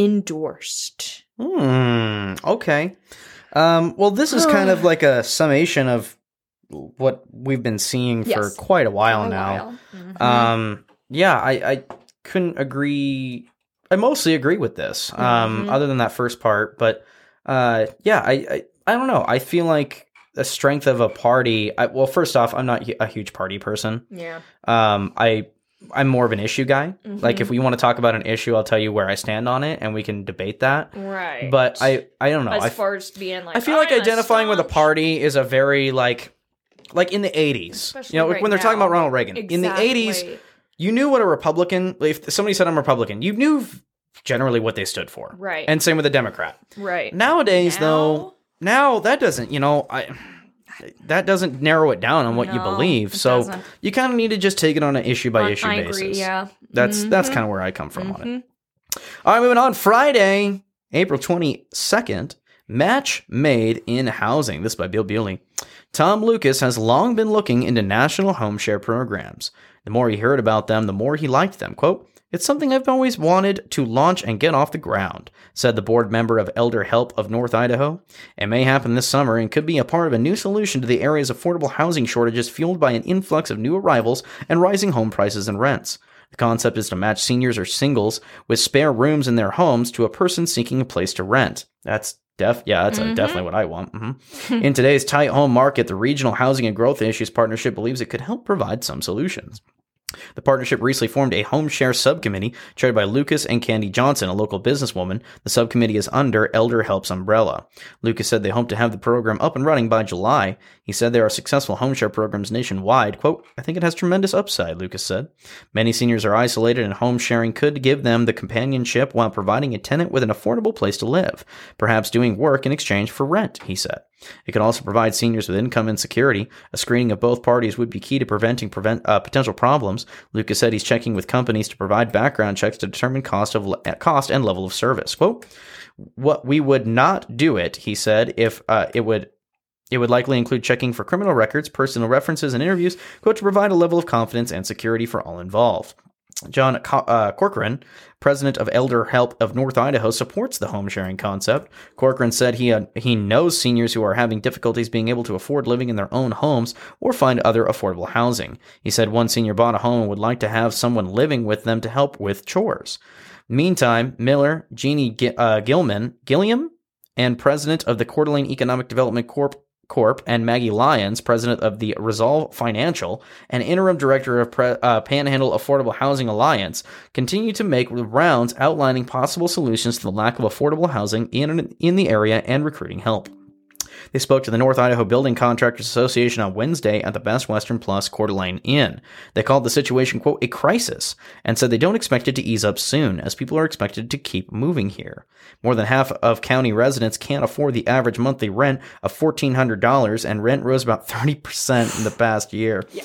endorsed. Hmm, okay. Um, well, this is kind of like a summation of what we've been seeing for Yes. quite a while For a now. while. Mhm. Um, yeah, I, I couldn't agree. I mostly agree with this, um, Mhm. other than that first part. But uh, yeah, I, I, I don't know. I feel like the strength of a party. I, well, first off, I'm not a huge party person. Yeah. Um, I, I'm more of an issue guy. Mhm. Like, if we want to talk about an issue, I'll tell you where I stand on it, and we can debate that. Right. But I, I don't know. As I, far as being like, I feel like I'm identifying with a staunch- party is a very like, like in the eighties. Especially You know, like right when they're talking now. about Ronald Reagan in the eighties. Exactly. You knew what a Republican, if somebody said I'm Republican, you knew generally what they stood for. Right. And same with a Democrat. Right. Nowadays, Now? though, now that doesn't, you know, I that doesn't narrow it down on what you No, believe. it So doesn't. you kind of need to just take it on an issue by I- issue I basis. agree, yeah. That's that's Mhm. kind of where I come from on Mhm. it. All right, moving on. Friday, April twenty-second, match made in housing. This is by Bill Bewley. Tom Lucas has long been looking into national home share programs. The more he heard about them, the more he liked them. Quote, "It's something I've always wanted to launch and get off the ground," said the board member of Elder Help of North Idaho. "It may happen this summer and could be a part of a new solution to the area's affordable housing shortages fueled by an influx of new arrivals and rising home prices and rents. The concept is to match seniors or singles with spare rooms in their homes to a person seeking a place to rent." That's Def, yeah, that's Mhm. uh, definitely what I want. Mhm. In today's tight home market, the Regional Housing and Growth Issues Partnership believes it could help provide some solutions. The partnership recently formed a home share subcommittee chaired by Lucas and Candy Johnson, a local businesswoman. The subcommittee is under Elder Help's umbrella. Lucas said they hope to have the program up and running by July. He said there are successful home share programs nationwide. Quote, "I think it has tremendous upside," Lucas said. "Many seniors are isolated, and home sharing could give them the companionship while providing a tenant with an affordable place to live, perhaps doing work in exchange for rent," he said. It could also provide seniors with income insecurity. A screening of both parties would be key to preventing prevent, uh, potential problems. Lucas said he's checking with companies to provide background checks to determine cost of cost and level of service. Quote, "What we would not do it," he said, if uh, it would It would likely include checking for criminal records, personal references, and interviews, quote, "to provide a level of confidence and security for all involved." John Co- uh, Corcoran, president of Elder Help of North Idaho, supports the home sharing concept. Corcoran said he uh, he knows seniors who are having difficulties being able to afford living in their own homes or find other affordable housing. He said one senior bought a home and would like to have someone living with them to help with chores. Meantime, Miller, Jeannie G- uh, Gilman, Gilliam, and president of the Coeur d'Alene Economic Development Corp. Corp, and Maggie Lyons, president of the Resolve Financial and interim director of Pre- uh, Panhandle Affordable Housing Alliance, continue to make rounds outlining possible solutions to the lack of affordable housing in, in the area and recruiting help. They spoke to the North Idaho Building Contractors Association on Wednesday at the Best Western Plus Coeur d'Alene Inn. They called the situation, quote, "a crisis," and said they don't expect it to ease up soon, as people are expected to keep moving here. More than half of county residents can't afford the average monthly rent of fourteen hundred dollars, and rent rose about thirty percent in the past year. Yeah.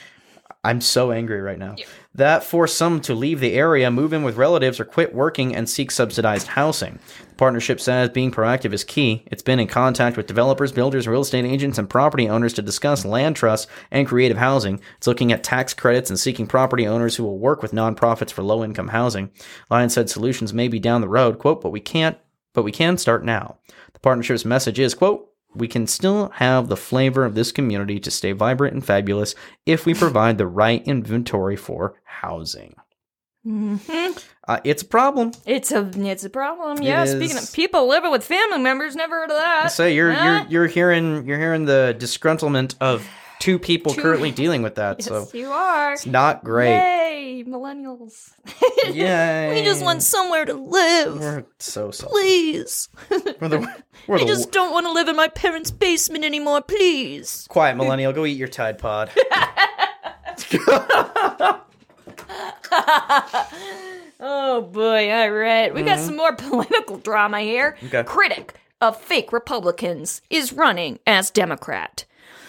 I'm so angry right now. Yeah. That forced some to leave the area, move in with relatives, or quit working and seek subsidized housing. The partnership says being proactive is key. It's been in contact with developers, builders, real estate agents, and property owners to discuss land trusts and creative housing. It's looking at tax credits and seeking property owners who will work with nonprofits for low-income housing. Lyons said solutions may be down the road, quote, but we can't, but we can start now. The partnership's message is, quote, "We can still have the flavor of this community to stay vibrant and fabulous if we provide the right inventory for housing." Mm-hmm. Uh, it's a problem. It's a it's a problem. Yeah. It Speaking is. of people living with family members, never heard of that. I say you're Huh? you're you're hearing you're hearing the disgruntlement of two people Two- currently dealing with that. Yes, So you are. it's not great. Yay, millennials. Yay. We just want somewhere to live. We're so sorry. Please. We're the we're I the just don't want to live in my parents' basement anymore, please. quiet millennial. Go eat your Tide Pod. Oh boy, all right. We got Mm-hmm. some more political drama here. Okay. Critic of fake Republicans is running as Democrat.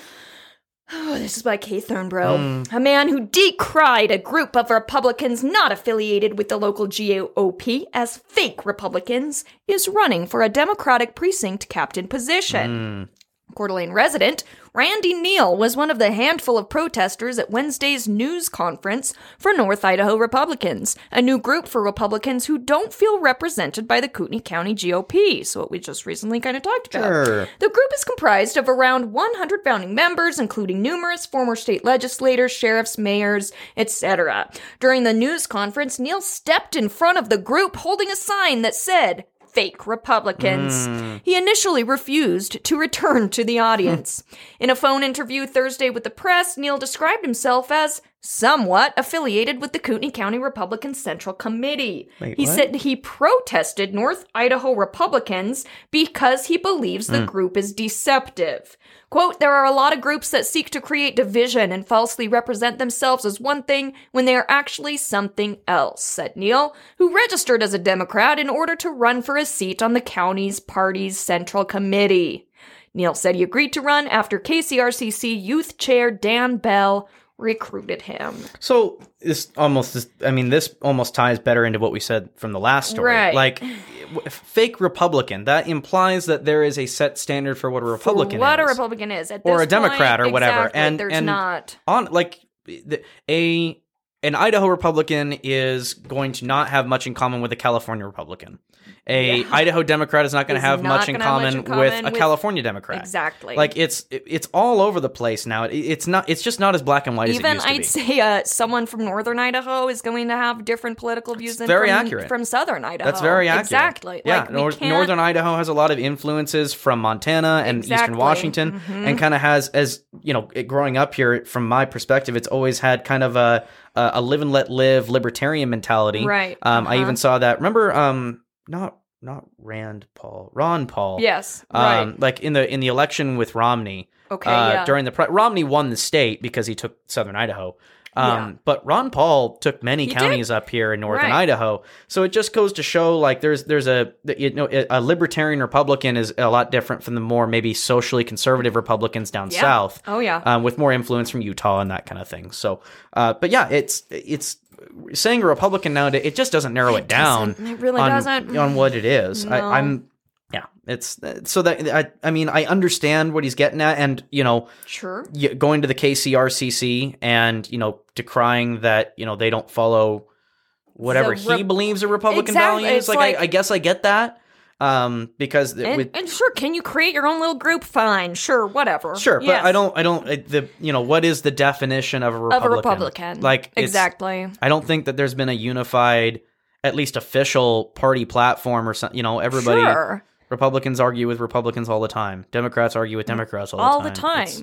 Oh, this is by Kay Thornborough. Mm. A man who decried a group of Republicans not affiliated with the local G O P as fake Republicans is running for a Democratic precinct captain position. Mm. Coeur d'Alene resident Randy Neal was one of the handful of protesters at Wednesday's news conference for North Idaho Republicans, a new group for Republicans who don't feel represented by the Kootenai County G O P, so what we just recently kind of talked about. Sure. The group is comprised of around one hundred founding members, including numerous former state legislators, sheriffs, mayors, et cetera. During the news conference, Neal stepped in front of the group holding a sign that said, "Fake Republicans." Mm. He initially refused to return to the audience. In a phone interview Thursday with the press, Neal described himself as somewhat affiliated with the Kootenai County Republican Central Committee. Wait, he what? said he protested North Idaho Republicans because he believes the Mm. group is deceptive. Quote, "There are a lot of groups that seek to create division and falsely represent themselves as one thing when they are actually something else," said Neal, who registered as a Democrat in order to run for a seat on the county's party's Central Committee. Neal said he agreed to run after K C R C C Youth Chair Dan Bell recruited him. So this almost is, I mean, this almost ties better into what we said from the last story. Right. Like, w- fake Republican, that implies that there is a set standard for what a Republican For what is. a Republican is. At Or this a Democrat point, or whatever. exactly, And- there's and- not. On, like, the- a an Idaho Republican is going to not have much in common with a California Republican. A Yeah. Idaho Democrat is not going to Is have not much in gonna have much common, in common with a with- California Democrat. Exactly. Like, it's it- it's all over the place now. It, it's not. It's just not as black and white as it Even used to I'd be. say uh, someone from northern Idaho is going to have different political views than very from, accurate. from southern Idaho. That's very accurate. Exactly. Yeah, Like, we Nor- can't- Northern Idaho has a lot of influences from Montana and Eastern Exactly. Washington, Mhm. and kind of has, as you know, it, growing up here, from my perspective, it's always had kind of a a, a live and let live libertarian mentality. Right. Um, I Uh-huh. even saw that. Remember, um, not not Rand Paul, Ron Paul. Yes. Um, Right. like in the in the election with Romney. Okay. uh, yeah. During the pri- Romney won the state because he took Southern Idaho. Um, Yeah. But Ron Paul took many He counties up here in Northern Right. Idaho, so it just goes to show like there's there's a you know a libertarian Republican is a lot different from the more maybe socially conservative Republicans down Yeah. south, Oh yeah. um, with more influence from Utah and that kind of thing. So, uh, but yeah, it's it's saying a Republican nowadays, it just doesn't narrow it, down. doesn't. It really on, doesn't. on what it is. I, No. I'm. Yeah, it's so that I. I mean, I understand what he's getting at, and you know, Sure. y- going to the K C R C C and you know decrying that you know they don't follow whatever The he Rep- believes are Republican Exactly, values. it's Like, like- I, I guess I get that um, because th- And, with and sure, can you create your own little group? Fine. Sure. Whatever. sure, but Yes. I don't. I don't. uh, The you know what is the definition of a Republican? Of a Republican. Like it's- exactly. I don't think that there's been a unified, at least official party platform or something. You know, everybody. Sure. Republicans argue with Republicans all the time. Democrats argue with Democrats all the All time. the time. It's-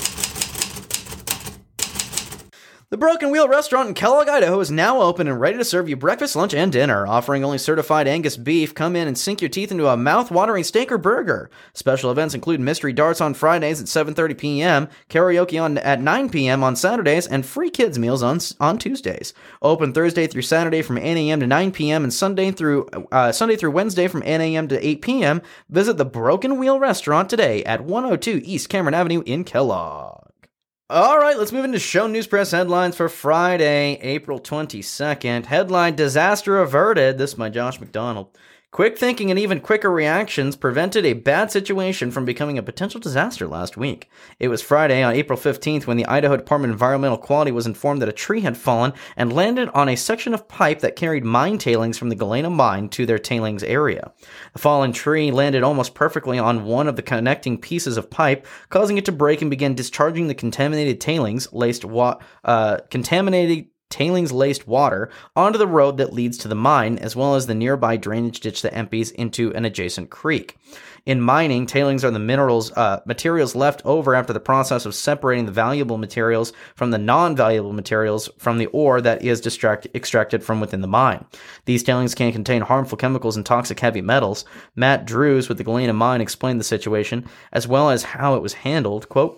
The Broken Wheel restaurant in Kellogg, Idaho is now open and ready to serve you breakfast, lunch, and dinner. Offering only certified Angus beef, come in and sink your teeth into a mouth-watering steak or burger. Special events include mystery darts on Fridays at seven thirty p.m., karaoke on at nine p.m. on Saturdays, and free kids meals on on Tuesdays. Open Thursday through Saturday from eight a.m. to nine p.m. and Sunday through uh, Sunday through Wednesday from eight a.m. to eight p.m. Visit the Broken Wheel restaurant today at one oh two East Cameron Avenue in Kellogg. All right, let's move into show news press headlines for Friday, April twenty-second. Headline, disaster averted. This is by Josh McDonald. Quick thinking and even quicker reactions prevented a bad situation from becoming a potential disaster last week. It was Friday on April fifteenth when the Idaho Department of Environmental Quality was informed that a tree had fallen and landed on a section of pipe that carried mine tailings from the Galena mine to their tailings area. The fallen tree landed almost perfectly on one of the connecting pieces of pipe, causing it to break and begin discharging the contaminated tailings laced wa- uh, contaminated tailings-laced water onto the road that leads to the mine, as well as the nearby drainage ditch that empties into an adjacent creek. In mining, tailings are the minerals, uh, materials left over after the process of separating the valuable materials from the non-valuable materials from the ore that is distract- extracted from within the mine. These tailings can contain harmful chemicals and toxic heavy metals. Matt Drews with the Galena Mine explained the situation, as well as how it was handled. Quote,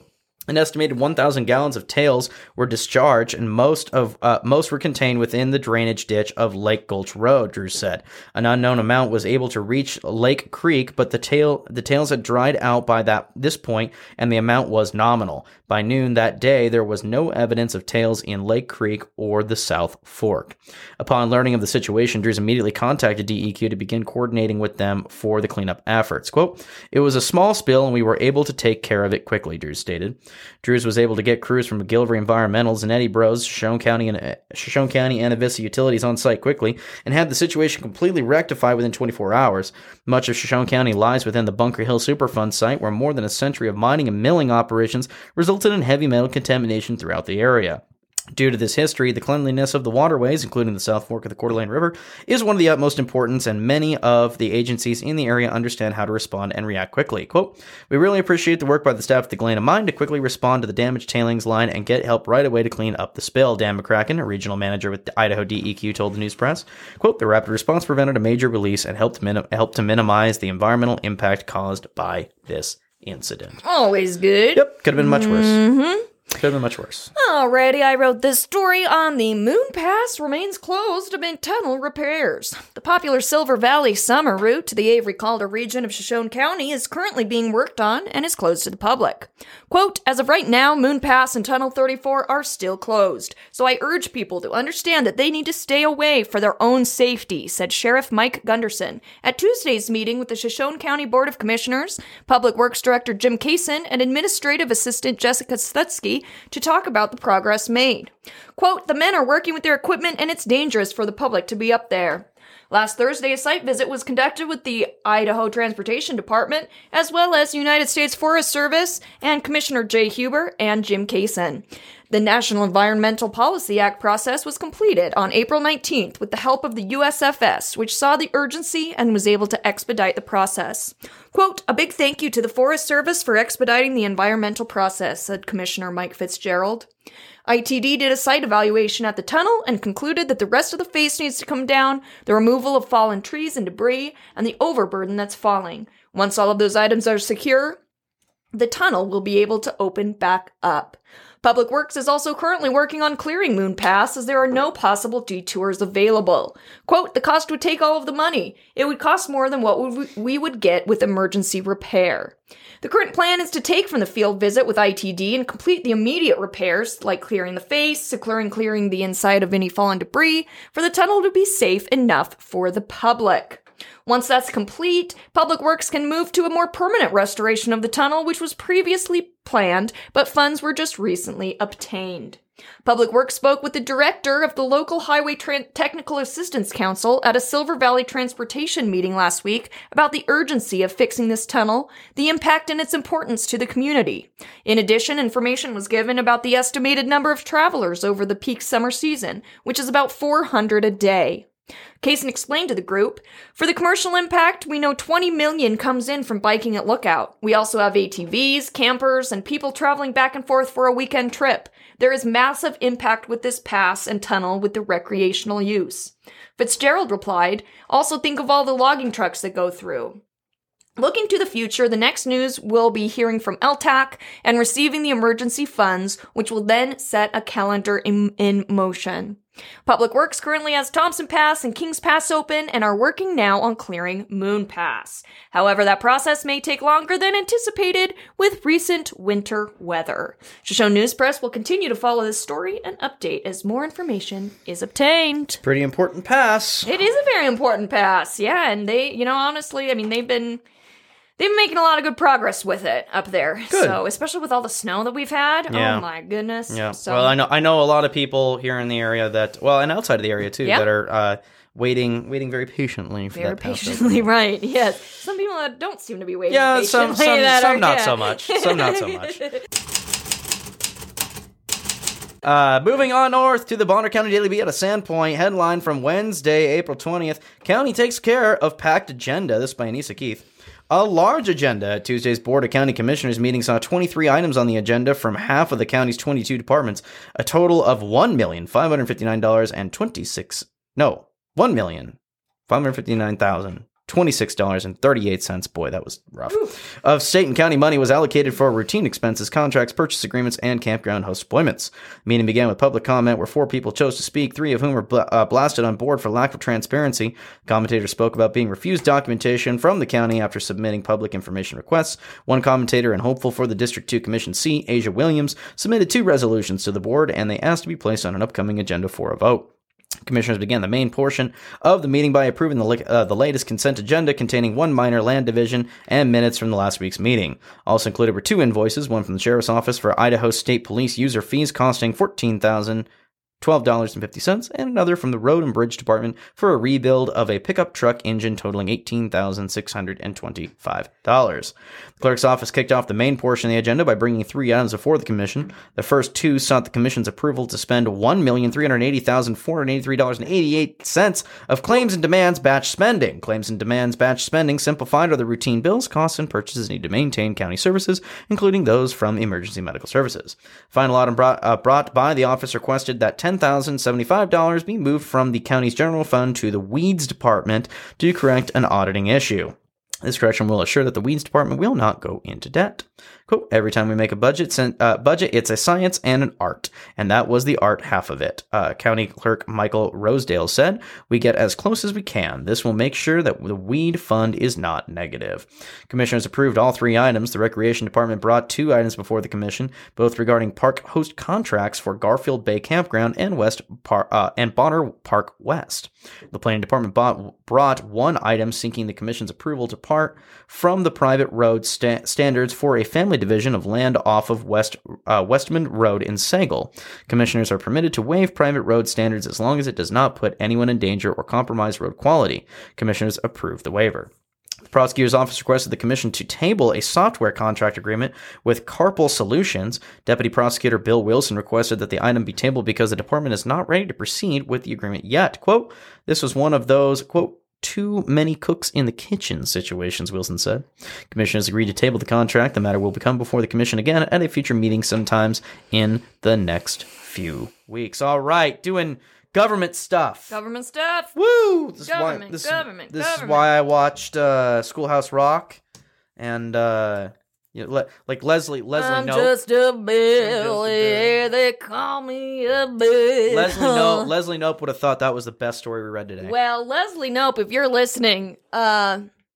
An estimated one thousand gallons of tails were discharged, and most of uh, most were contained within the drainage ditch of Lake Gulch Road, Drews said. An unknown amount was able to reach Lake Creek, but the tail the tails had dried out by that this point, and the amount was nominal. By noon that day, there was no evidence of tails in Lake Creek or the South Fork. Upon learning of the situation, Drews immediately contacted D E Q to begin coordinating with them for the cleanup efforts. Quote, "It was a small spill, and we were able to take care of it quickly," Drews stated. Drews was able to get crews from McGillivray Environmentals and Eddie Bros, Shoshone County and Shoshone County and Avista Utilities on site quickly, and had the situation completely rectified within twenty-four hours. Much of Shoshone County lies within the Bunker Hill Superfund site, where more than a century of mining and milling operations resulted in heavy metal contamination throughout the area. Due to this history, the cleanliness of the waterways, including the South Fork of the Coeur d'Alene River, is one of the utmost importance, and many of the agencies in the area understand how to respond and react quickly. Quote, "We really appreciate the work by the staff at the Galena Mine to quickly respond to the damaged tailings line and get help right away to clean up the spill," Dan McCracken, a regional manager with the Idaho D E Q, told the news press. Quote, "The rapid response prevented a major release and helped, minim- helped to minimize the environmental impact caused by this incident." Always good. Yep, could have been much worse. Mm-hmm. Could have been much worse. Alrighty, I wrote this story on the Moon Pass remains closed amid tunnel repairs. The popular Silver Valley summer route to the Avery-Calder region of Shoshone County is currently being worked on and is closed to the public. Quote, "As of right now, Moon Pass and Tunnel thirty-four are still closed, so I urge people to understand that they need to stay away for their own safety," said Sheriff Mike Gunderson at Tuesday's meeting with the Shoshone County Board of Commissioners, Public Works Director Jim Kaysen, and Administrative Assistant Jessica Stutsky to talk about the progress made. Quote, "The men are working with their equipment and it's dangerous for the public to be up there." Last Thursday, a site visit was conducted with the Idaho Transportation Department, as well as United States Forest Service and Commissioner Jay Huber and Jim Kaysen. The National Environmental Policy Act process was completed on April nineteenth with the help of the U S F S, which saw the urgency and was able to expedite the process. Quote, "A big thank you to the Forest Service for expediting the environmental process," said Commissioner Mike Fitzgerald. I T D did a site evaluation at the tunnel and concluded that the rest of the face needs to come down, the removal of fallen trees and debris, and the overburden that's falling. Once all of those items are secure, the tunnel will be able to open back up. Public Works is also currently working on clearing Moon Pass as there are no possible detours available. Quote, "The cost would take all of the money. It would cost more than what we would get with emergency repair." The current plan is to take from the field visit with I T D and complete the immediate repairs, like clearing the face, securing clearing the inside of any fallen debris, for the tunnel to be safe enough for the public. Once that's complete, Public Works can move to a more permanent restoration of the tunnel, which was previously planned, but funds were just recently obtained. Public Works spoke with the director of the local Highway Tran- Technical Assistance Council at a Silver Valley transportation meeting last week about the urgency of fixing this tunnel, the impact and its importance to the community. In addition, information was given about the estimated number of travelers over the peak summer season, which is about four hundred a day. Kaysen explained to the group, "For the commercial impact, we know twenty million comes in from biking at Lookout. We also have A T Vs, campers, and people traveling back and forth for a weekend trip. There is massive impact with this pass and tunnel with the recreational use." Fitzgerald replied, "Also think of all the logging trucks that go through." Looking to the future, the next news will be hearing from L T A C and receiving the emergency funds, which will then set a calendar in, in motion. Public Works currently has Thompson Pass and Kings Pass open and are working now on clearing Moon Pass. However, that process may take longer than anticipated with recent winter weather. Shoshone News Press will continue to follow this story and update as more information is obtained. Pretty important pass. It is a very important pass, yeah, and they, you know, honestly, I mean, they've been... They've been making a lot of good progress with it up there. Good. So, especially with all the snow that we've had. Yeah. Oh my goodness. Yeah. So, well, I know I know a lot of people here in the area that, well, and outside of the area too, yeah. that are uh, waiting waiting very patiently for Very that pass to patiently, open. right. Yes. Some people that don't seem to be waiting Yeah, patiently. some some, that some are, not yeah. so much. Some not so much. Uh, moving on north to the Bonner County Daily Bee out of Sandpoint. Headline from Wednesday, April twentieth. County takes care of packed agenda. This by Anissa Keith. A large agenda at Tuesday's Board of County Commissioners meeting saw twenty-three items on the agenda from half of the county's twenty-two departments, a total of one million five hundred fifty-nine dollars and twenty-six no, one million five hundred fifty-nine thousand twenty-six dollars and thirty-eight cents. Boy, that was rough. Of state and county money was allocated for routine expenses, contracts, purchase agreements, and campground host appointments. The meeting began with public comment where four people chose to speak, three of whom were bl- uh, blasted on board for lack of transparency. Commentators spoke about being refused documentation from the county after submitting public information requests. One commentator and hopeful for the District two Commission seat, Asia Williams, submitted two resolutions to the board, and they asked to be placed on an upcoming agenda for a vote. Commissioners began the main portion of the meeting by approving the uh, the latest consent agenda containing one minor land division and minutes from the last week's meeting. Also included were two invoices, one from the Sheriff's Office for Idaho State Police user fees costing fourteen thousand twelve dollars and fifty cents, and another from the Road and Bridge Department for a rebuild of a pickup truck engine totaling eighteen thousand six hundred twenty-five dollars. The clerk's office kicked off the main portion of the agenda by bringing three items before the commission. The first two sought the commission's approval to spend one million three hundred eighty thousand four hundred eighty-three dollars and eighty-eight cents of claims and demands batch spending. Claims and demands batch spending simplified are the routine bills, costs, and purchases needed to maintain county services, including those from emergency medical services. Final item brought, uh, brought by the office requested that ten thousand seventy-five dollars be moved from the county's general fund to the Weeds Department to correct an auditing issue. This correction will assure that the Weeds Department will not go into debt. Quote, every time we make a budget, uh, budget, it's a science and an art. And that was the art half of it. Uh, County Clerk Michael Rosedale said, we get as close as we can. This will make sure that the weed fund is not negative. Commissioners approved all three items. The Recreation Department brought two items before the commission, both regarding park host contracts for Garfield Bay Campground and West Par- uh, and Bonner Park West. The Planning Department bought, brought one item seeking the commission's approval to part from the private road sta- standards for a family division of land off of West uh, Westmond Road in Sagal. Commissioners are permitted to waive private road standards as long as it does not put anyone in danger or compromise road quality. Commissioners approved the waiver. The prosecutor's office requested the commission to table a software contract agreement with Carpal Solutions. Deputy Prosecutor Bill Wilson requested that the item be tabled because the department is not ready to proceed with the agreement yet. Quote, this was one of those, quote, too many cooks in the kitchen situations, Wilson said. Commissioners agreed to table the contract. The matter will come before the commission again at a future meeting sometimes in the next few weeks. All right, doing government stuff. Government stuff. Woo! This government, is why, this, government, this government. is why I watched uh, Schoolhouse Rock and uh, you know, le- like Leslie Leslie I'm Knope. just a bill, yeah, they call me a bill. Leslie Knope. Leslie Knope would have thought that was the best story we read today. Well, Leslie Knope, if you're listening, uh,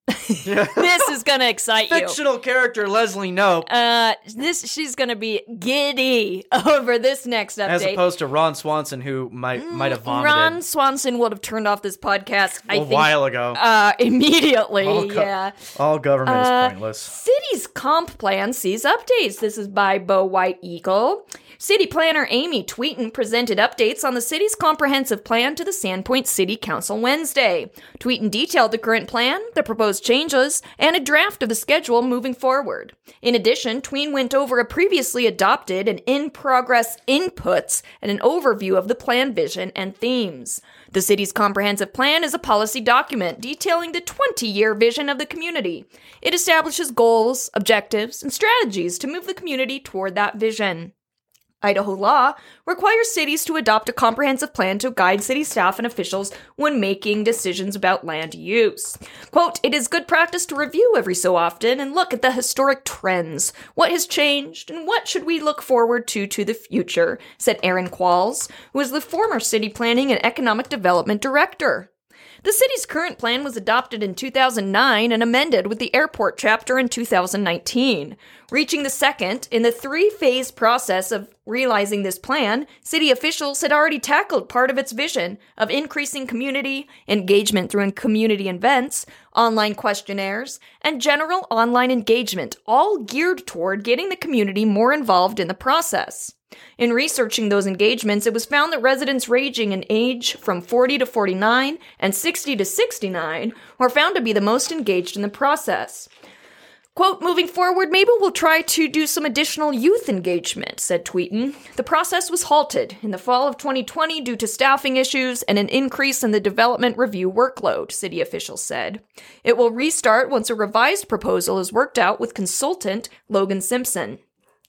this is gonna excite you. Fictional character Leslie Knope, Uh, this she's gonna be giddy over this next update. as opposed to Ron Swanson, who might might have vomited Ron Swanson would have turned off this podcast. I a think, while ago. Uh, immediately. All co- yeah. All government Uh, is pointless. City's comp plan sees updates. This is by Bo White Eagle. City planner Amy Tweeten presented updates on the city's comprehensive plan to the Sandpoint City Council Wednesday. Tweeten detailed the current plan, the proposed changes, and a draft of the schedule moving forward. In addition, Tweeten went over a previously adopted and in-progress inputs and an overview of the plan vision and themes. The city's comprehensive plan is a policy document detailing the twenty-year vision of the community. It establishes goals, objectives, and strategies to move the community toward that vision. Idaho law requires cities to adopt a comprehensive plan to guide city staff and officials when making decisions about land use. Quote, it is good practice to review every so often and look at the historic trends, what has changed, and what should we look forward to to the future, said Aaron Qualls, who is the former city planning and economic development director. The city's current plan was adopted in two thousand nine and amended with the airport chapter in two thousand nineteen. Reaching the second in the three-phase process of realizing this plan, city officials had already tackled part of its vision of increasing community engagement through community events, online questionnaires, and general online engagement, all geared toward getting the community more involved in the process. In researching those engagements, it was found that residents ranging in age from forty to forty-nine and sixty to sixty-nine were found to be the most engaged in the process. Quote, moving forward, maybe we'll try to do some additional youth engagement, said Tweeten. The process was halted in the fall of twenty twenty due to staffing issues and an increase in the development review workload, city officials said. It will restart once a revised proposal is worked out with consultant Logan Simpson.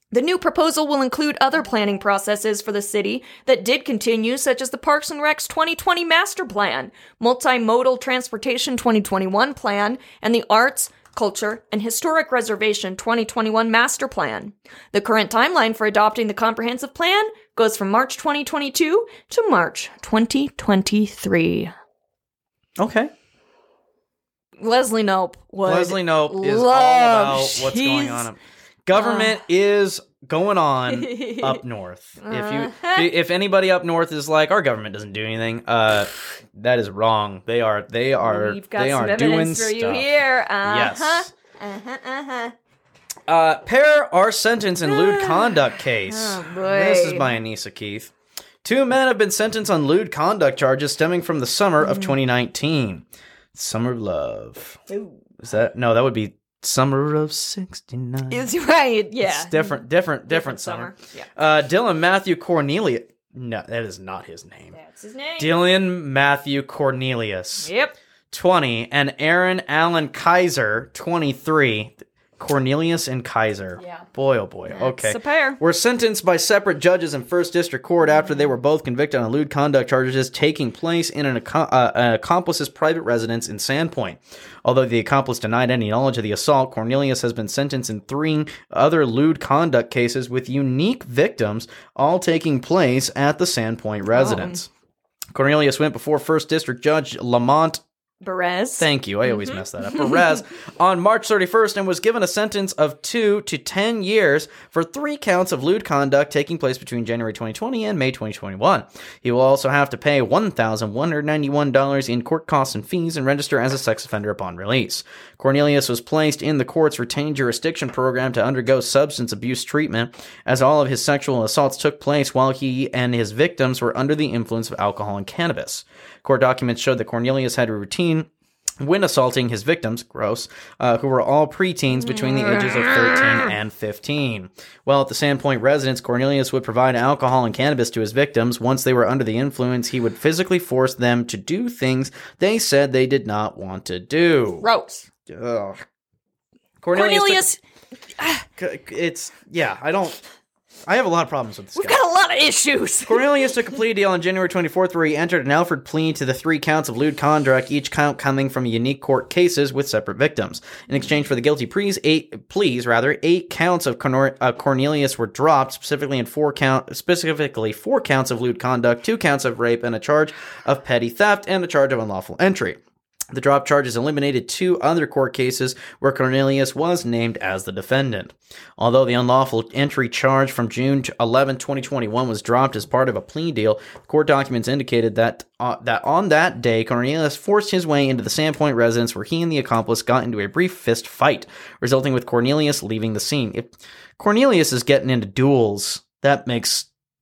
The new proposal will include other planning processes for the city that did continue, such as the Parks and Rec's twenty twenty Master Plan, Multimodal Transportation twenty twenty-one Plan, and the Arts, Culture, and Historic Reservation twenty twenty-one Master Plan. The current timeline for adopting the comprehensive plan goes from March twenty twenty-two to March twenty twenty-three. Okay. Leslie Knope would Leslie Knope is all love- about what's she's- going on. Government uh, is going on up north. Uh, if you, if anybody up north is like, our government doesn't do anything, uh, that is wrong. They are, they are, We've got they some are doing evidence for stuff. you here. Uh-huh. Yes. Uh-huh, uh-huh. Uh, pair are sentenced in lewd conduct case. Oh, boy. This is by Anissa Keith. Two men have been sentenced on lewd conduct charges stemming from the summer of twenty nineteen. Summer of Love. Ooh. Is that? No, that would be Summer of sixty-nine. It's right, yeah. It's different, different, different, different summer. summer. Yeah. Uh, Dylan Matthew Cornelius. No, that is not his name. That's his name. Dylan Matthew Cornelius. Yep. twenty. And Aaron Allen Kaiser, twenty-three. Cornelius and Kaiser. Yeah. Boy, oh boy. That's okay. a pair. Were sentenced by separate judges in First District Court after they were both convicted on lewd conduct charges taking place in an, ac- uh, an accomplice's private residence in Sandpoint. Although the accomplice denied any knowledge of the assault, Cornelius has been sentenced in three other lewd conduct cases with unique victims, all taking place at the Sandpoint residence. Oh. Cornelius went before First District Judge Lamont Perez. Thank you. I always Mm-hmm. mess that up. Perez on March thirty-first and was given a sentence of two to ten years for three counts of lewd conduct taking place between January twenty twenty and May twenty twenty-one. He will also have to pay one thousand one hundred ninety-one dollars in court costs and fees and register as a sex offender upon release. Cornelius was placed in the court's retained jurisdiction program to undergo substance abuse treatment, as all of his sexual assaults took place while he and his victims were under the influence of alcohol and cannabis. Court documents showed that Cornelius had a routine when assaulting his victims, gross, uh, who were all preteens between the ages of thirteen and fifteen. While at the Sandpoint residence, Cornelius would provide alcohol and cannabis to his victims. Once they were under the influence, he would physically force them to do things they said they did not want to do. Gross. Ugh. Cornelius. Took, it's, yeah, I don't... I have a lot of problems with this We've guy. got a lot of issues. Cornelius took a plea deal on January twenty-fourth where he entered an Alfred plea to the three counts of lewd conduct, each count coming from unique court cases with separate victims. In exchange for the guilty pleas, eight pleas, rather, eight counts of Cornor- uh, Cornelius were dropped, specifically in four count, specifically four counts of lewd conduct, two counts of rape, and a charge of petty theft and a charge of unlawful entry. The drop charges eliminated two other court cases where Cornelius was named as the defendant. Although the unlawful entry charge from June eleventh, twenty twenty-one was dropped as part of a plea deal, court documents indicated that uh, that on that day, Cornelius forced his way into the Sandpoint residence where he and the accomplice got into a brief fist fight, resulting with Cornelius leaving the scene. If Cornelius is getting into duels, that makes...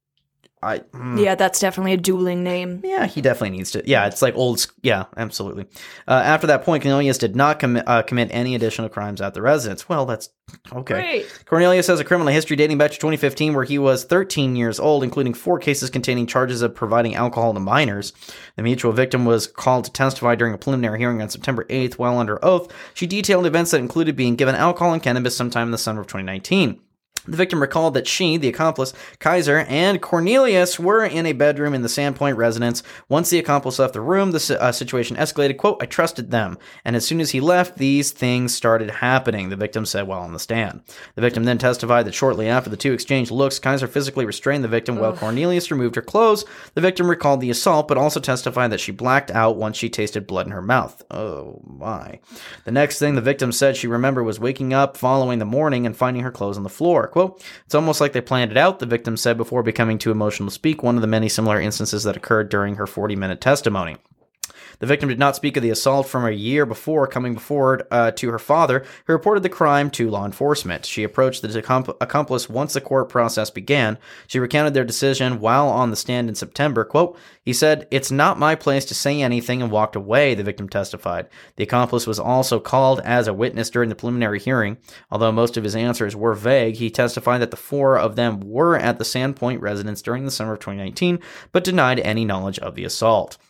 I, mm. Yeah, that's definitely a dueling name. Yeah, he definitely needs to. Yeah, it's like old. Yeah, absolutely. Uh, after that point, Cornelius did not com- uh, commit any additional crimes at the residence. Well, that's okay. Great. Cornelius has a criminal history dating back to twenty fifteen where he was thirteen years old, including four cases containing charges of providing alcohol to minors. The mutual victim was called to testify during a preliminary hearing on September eighth while under oath. She detailed events that included being given alcohol and cannabis sometime in the summer of twenty nineteen. The victim recalled that she, the accomplice, Kaiser, and Cornelius were in a bedroom in the Sandpoint residence. Once the accomplice left the room, the uh, situation escalated. Quote, I trusted them. And as soon as he left, these things started happening, the victim said while on the stand. The victim then testified that shortly after the two exchanged looks, Kaiser physically restrained the victim while Cornelius removed her clothes. The victim recalled the assault, but also testified that she blacked out once she tasted blood in her mouth. Oh, my. The next thing the victim said she remembered was waking up following the morning and finding her clothes on the floor. Quote, it's almost like they planned it out, the victim said before becoming too emotional to speak, one of the many similar instances that occurred during her forty-minute testimony. The victim did not speak of the assault from a year before coming forward uh, to her father, who reported the crime to law enforcement. She approached the accom- accomplice once the court process began. She recounted their decision while on the stand in September. Quote, he said, it's not my place to say anything, and walked away, the victim testified. The accomplice was also called as a witness during the preliminary hearing. Although most of his answers were vague, he testified that the four of them were at the Sandpoint residence during the summer of twenty nineteen, but denied any knowledge of the assault.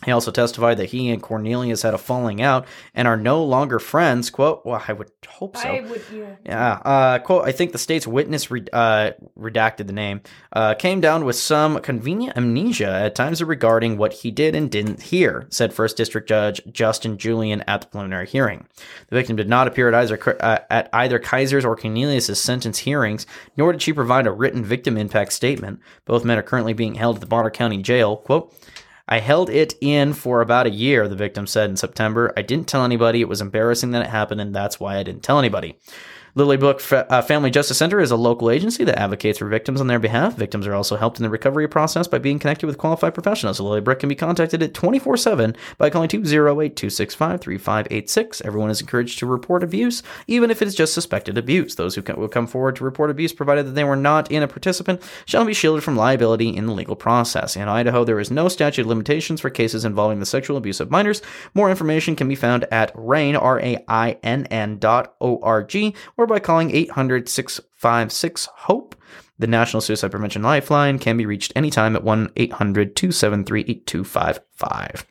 He also testified that he and Cornelius had a falling out and are no longer friends. Quote, well, I would hope so. I would, yeah. Yeah. Uh, quote, I think the state's witness re- uh, redacted the name, uh, came down with some convenient amnesia at times regarding what he did and didn't hear, said First District Judge Justin Julian at the preliminary hearing. The victim did not appear at either, uh, at either Kaiser's or Cornelius' sentence hearings, nor did she provide a written victim impact statement. Both men are currently being held at the Bonner County Jail. Quote, I held it in for about a year, the victim said in September. I didn't tell anybody. It was embarrassing that it happened, and that's why I didn't tell anybody. Lily Brook Fa- uh, Family Justice Center is a local agency that advocates for victims on their behalf. Victims are also helped in the recovery process by being connected with qualified professionals. Lily Brook can be contacted at twenty-four seven by calling two oh eight, two six five, three five eight six. Everyone is encouraged to report abuse, even if it is just suspected abuse. Those who can- will come forward to report abuse, provided that they were not in a participant, shall be shielded from liability in the legal process. In Idaho, there is no statute of limitations for cases involving the sexual abuse of minors. More information can be found at rain, R A I N N dot O R G, or by calling eight hundred, six five six, HOPE. The National Suicide Prevention Lifeline can be reached anytime at one eight hundred, two seven three, eight two five five.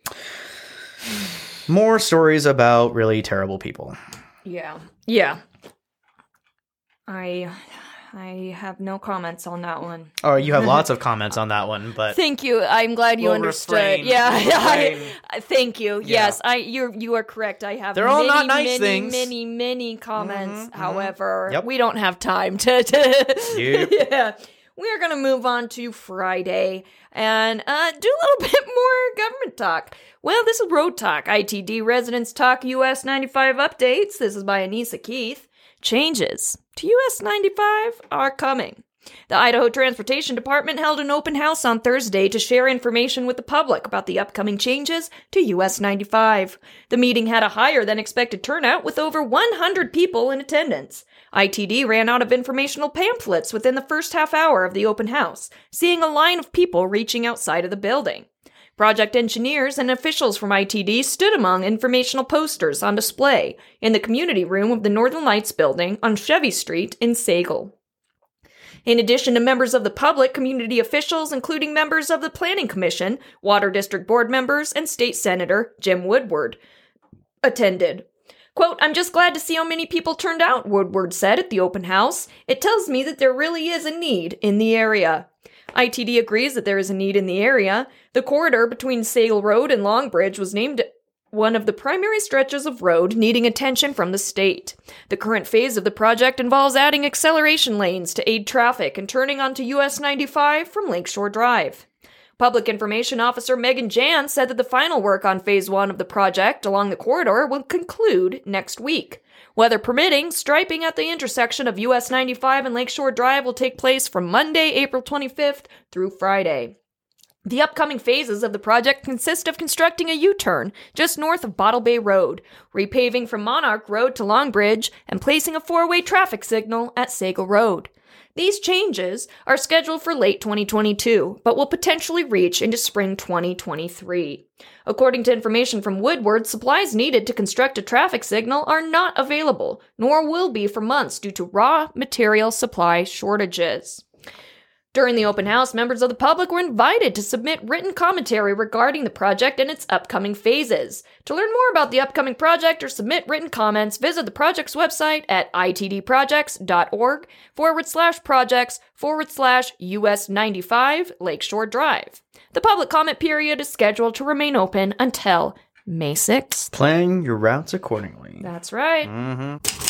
More stories about really terrible people. Yeah. Yeah. I I have no comments on that one. Oh, you have lots of comments on that one, but Thank you. I'm glad you We'll understood. refrain. Yeah. We'll I, refrain. I- thank you. Yeah. Yes, I you you are correct. I have They're all many, not nice many, things. many, many comments. Mhm, mhm. However, Yep. we don't have time to, to Yep. Yeah. We're going to move on to Friday and uh, do a little bit more government talk. Well, this is Road Talk. I T D Residents Talk U S ninety-five updates. This is by Anissa Keith. Changes to U S ninety-five are coming. The Idaho Transportation Department held an open house on Thursday to share information with the public about the upcoming changes to U S ninety-five. The meeting had a higher than expected turnout with over one hundred people in attendance. I T D ran out of informational pamphlets within the first half hour of the open house, seeing a line of people reaching outside of the building. Project engineers and officials from I T D stood among informational posters on display in the community room of the Northern Lights building on Chevy Street in Sagal. In addition to members of the public, community officials, including members of the Planning Commission, Water District Board members, and State Senator Jim Woodward, attended. Quote, I'm just glad to see how many people turned out, Woodward said at the open house. It tells me that there really is a need in the area. I T D agrees that there is a need in the area. The corridor between Sagal Road and Longbridge was named one of the primary stretches of road needing attention from the state. The current phase of the project involves adding acceleration lanes to aid traffic and turning onto U S ninety-five from Lakeshore Drive. Public Information Officer Megan Jan said that the final work on Phase one of the project along the corridor will conclude next week. Weather permitting, striping at the intersection of U S ninety-five and Lakeshore Drive will take place from Monday, April twenty-fifth through Friday. The upcoming phases of the project consist of constructing a U-turn just north of Bottle Bay Road, repaving from Monarch Road to Longbridge, and placing a four-way traffic signal at Sagal Road. These changes are scheduled for late twenty twenty-two, but will potentially reach into spring twenty twenty-three. According to information from Woodward, supplies needed to construct a traffic signal are not available, nor will be for months due to raw material supply shortages. During the open house, members of the public were invited to submit written commentary regarding the project and its upcoming phases. To learn more about the upcoming project or submit written comments, visit the project's website at itdprojects.org forward slash projects forward slash US ninety-five Lakeshore Drive. The public comment period is scheduled to remain open until May sixth. Plan your routes accordingly. That's right. Mm-hmm.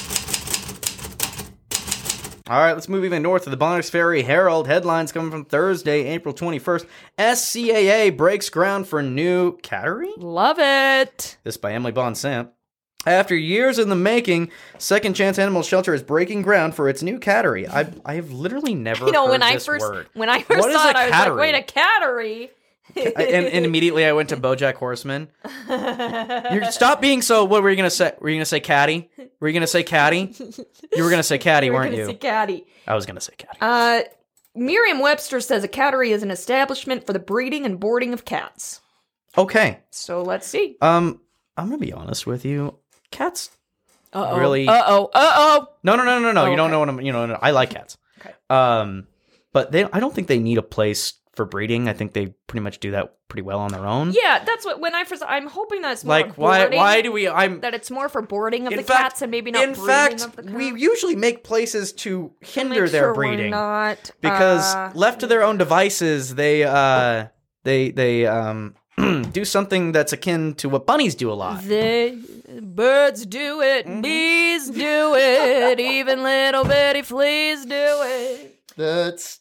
All right, let's move even north to the Bonners Ferry Herald. Headlines coming from Thursday, April twenty-first. S C A A breaks ground for new cattery? Love it. This by Emily Bonsamp. After years in the making, Second Chance Animal Shelter is breaking ground for its new cattery. I I have literally never You know, heard when I this first word. when I first What is saw a it, I was cattery? like, wait, a cattery? I- and, and immediately I went to BoJack Horseman. You stop being so. What were you gonna say? Were you gonna say catty? Were you gonna say catty? You were gonna say catty, We're weren't gonna you? say catty. I was gonna say catty. Uh, Merriam-Webster says a cattery is an establishment for the breeding and boarding of cats. Okay. So let's see. Um, I'm gonna be honest with you. Cats. Uh-oh. Really? Uh-oh. Uh-oh. No, no, no, no, no. Oh, you don't okay. know what I'm. You know, no, I like cats. Okay. Um, but they. I don't think they need a place for breeding. I think they pretty much do that pretty well on their own. Yeah, that's what, when I first, I'm hoping that's more Like, why boarding, why do we, I'm... that it's more for boarding of in the fact, cats and maybe not in breeding fact, of the cats. we usually make places to hinder Make their sure we're breeding. not, Because uh, left to their own devices, they, uh, they, they, um, do something that's akin to what bunnies do a lot. The birds do it, Mm-hmm. bees do it, even little bitty fleas do it. That's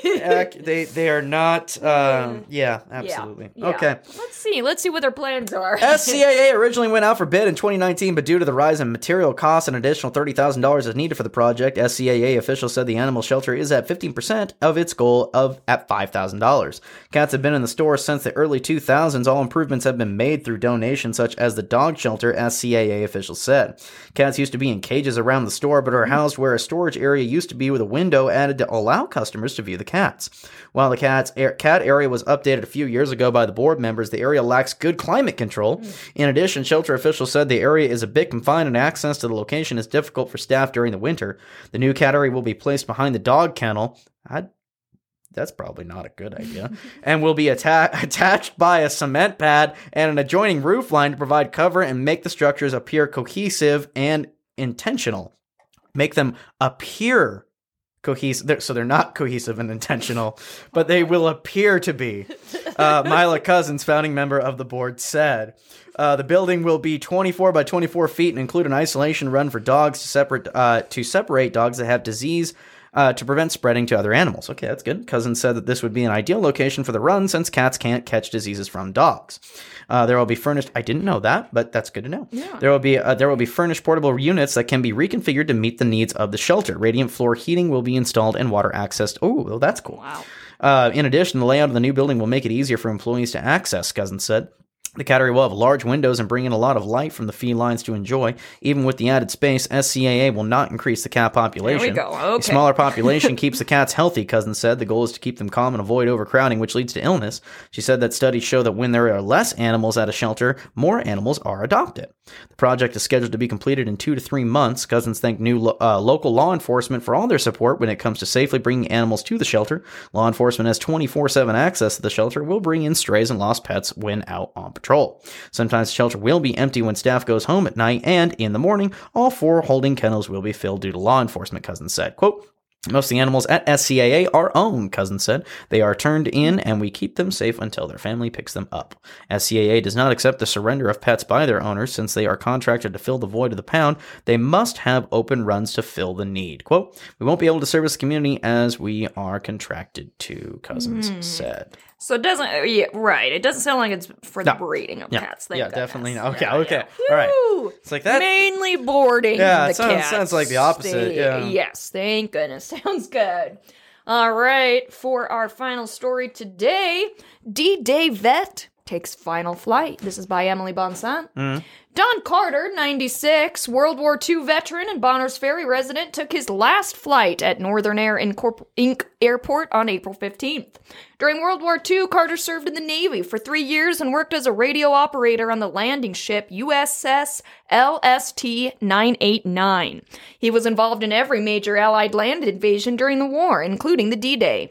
ac- they they are not. Um, yeah, absolutely. Yeah. Okay. Let's see. Let's see what their plans are. S C A A originally went out for bid in twenty nineteen, but due to the rise in material costs, an additional thirty thousand dollars is needed for the project. S C A A officials said the animal shelter is at fifteen percent of its goal of at five thousand dollars. Cats have been in the store since the early two thousands. All improvements have been made through donations, such as the dog shelter, S C A A officials said. Cats used to be in cages around the store, but are housed where a storage area used to be with a window added to allow customers to view the cats. While the cat's air, cat area was updated a few years ago by the board members, the area lacks good climate control. In addition, shelter officials said the area is a bit confined and access to the location is difficult for staff during the winter. The new cat area will be placed behind the dog kennel. I'd That's probably not a good idea. And will be atta- attached by a cement pad and an adjoining roof line to provide cover and make the structures appear cohesive and intentional. Make them appear cohesive. So they're not cohesive and intentional, but they will appear to be. Uh, Mila Cousins, founding member of the board, said. Uh, the building will be twenty-four by twenty-four feet and include an isolation run for dogs to separate uh, to separate dogs that have disease Uh, to prevent spreading to other animals. Okay, that's good. Cousins said that this would be an ideal location for the run since cats can't catch diseases from dogs. Uh, there will be furnished. I didn't know that, but that's good to know. Yeah. There will be uh, there will be furnished portable units that can be reconfigured to meet the needs of the shelter. Radiant floor heating will be installed and water accessed. Oh, well, that's cool. Wow. Uh, in addition, the layout of the new building will make it easier for employees to access. Cousins said. The cat area will have large windows and bring in a lot of light from the felines to enjoy. Even with the added space, S C A A will not increase the cat population. There we go. Okay. A smaller population keeps the cats healthy, Cousins said. The goal is to keep them calm and avoid overcrowding, which leads to illness. She said that studies show that when there are less animals at a shelter, more animals are adopted. The project is scheduled to be completed in two to three months. Cousins thanked new lo- uh, local law enforcement for all their support when it comes to safely bringing animals to the shelter. Law enforcement has twenty-four seven access to the shelter, will bring in strays and lost pets when out on patrol. Sometimes the shelter will be empty when staff goes home at night, and in the morning, all four holding kennels will be filled due to law enforcement, Cousins said. Quote, most of the animals at S C A A are owned, Cousins said. They are turned in, and we keep them safe until their family picks them up. S C A A does not accept the surrender of pets by their owners. Since they are contracted to fill the void of the pound, they must have open runs to fill the need. Quote, we won't be able to service the community as we are contracted to, Cousins mm. said. So it doesn't, yeah, right. It doesn't sound like it's for the no. breeding of yeah. cats. Thank yeah, goodness. definitely not. Okay, yeah, okay. Yeah. All right. Woo! It's like that. Mainly boarding Yeah, the it sounds, cats. sounds like the opposite. They- yeah. Yes, thank goodness. Sounds good. All right, for our final story today, D-Day Vet takes final flight. This is by Emily Bonsan. Mm. Don Carter, ninety-six, World War Two veteran and Bonners Ferry resident, took his last flight at Northern Air Incorporated Airport on April fifteenth. During World War Two, Carter served in the Navy for three years and worked as a radio operator on the landing ship U S S L S T nine eighty-nine. He was involved in every major Allied land invasion during the war, including the D-Day.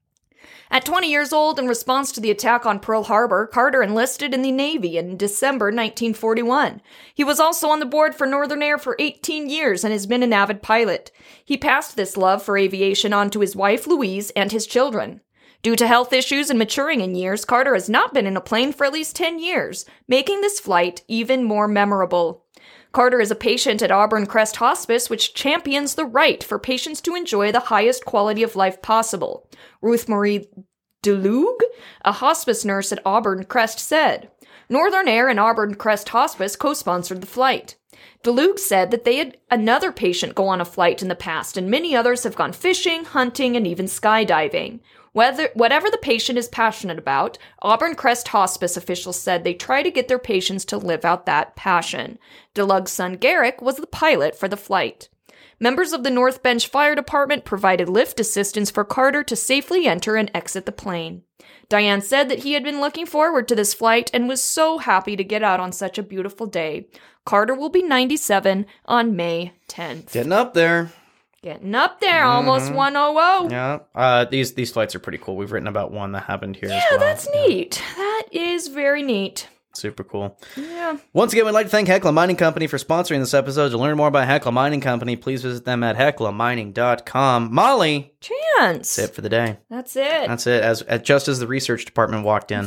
At twenty years old, in response to the attack on Pearl Harbor, Carter enlisted in the Navy in December nineteen forty-one. He was also on the board for Northern Air for eighteen years and has been an avid pilot. He passed this love for aviation on to his wife, Louise, and his children. Due to health issues and maturing in years, Carter has not been in a plane for at least ten years, making this flight even more memorable. Carter is a patient at Auburn Crest Hospice, which champions the right for patients to enjoy the highest quality of life possible. Ruth Marie DeLugue, a hospice nurse at Auburn Crest, said, Northern Air and Auburn Crest Hospice co-sponsored the flight. DeLugue said that they had another patient go on a flight in the past, and many others have gone fishing, hunting, and even skydiving. Whether, whatever the patient is passionate about, Auburn Crest Hospice officials said they try to get their patients to live out that passion. DeLugue's son Garrick was the pilot for the flight. Members of the North Bench Fire Department provided lift assistance for Carter to safely enter and exit the plane. Diane said that he had been looking forward to this flight and was so happy to get out on such a beautiful day. Carter will be ninety-seven on May tenth. Getting up there. Getting up there, almost one hundred. Yeah. Uh, these these flights are pretty cool. We've written about one that happened here Yeah, as well. that's neat. That is very neat. Super cool. Yeah. Once again, we'd like to thank Hecla Mining Company for sponsoring this episode. To learn more about Hecla Mining Company, please visit them at hecla mining dot com. Molly, Chance. that's it for the day. That's it. That's it. As, as just as the research department walked in. uh,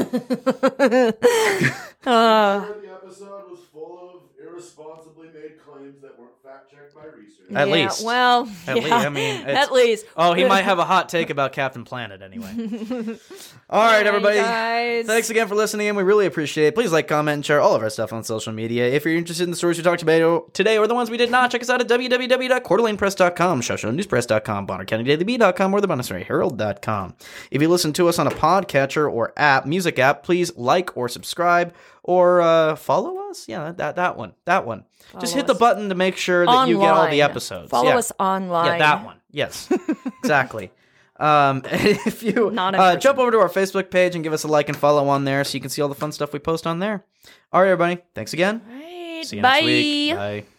The episode was full of irresponsibly made claims that weren't fact-checked by research. At yeah, least. Well, At yeah, least. I mean, it's- at least. Oh, he might have a hot take about Captain Planet anyway. All right, everybody. guys. Thanks again for listening, and we really appreciate it. Please like, comment, and share all of our stuff on social media. If you're interested in the stories we talked about today or the ones we did not, check us out at w w w dot coeur d'alene press dot com, show news press dot com, bonner county daily bee dot com, or the Bonner Herald dot com. If you listen to us on a podcatcher or app, music app, please like or subscribe or uh, follow us. Yeah, that that one. That one. Just hit the us. button to make sure that you get all the Online. episodes. Follow Yeah. us online. Yeah, that one. Yes, exactly. Um, if you Not in uh, person. jump over to our Facebook page and give us a like and follow on there so you can see all the fun stuff we post on there. All right, everybody. Thanks again. Right. See you Bye. next week. Bye.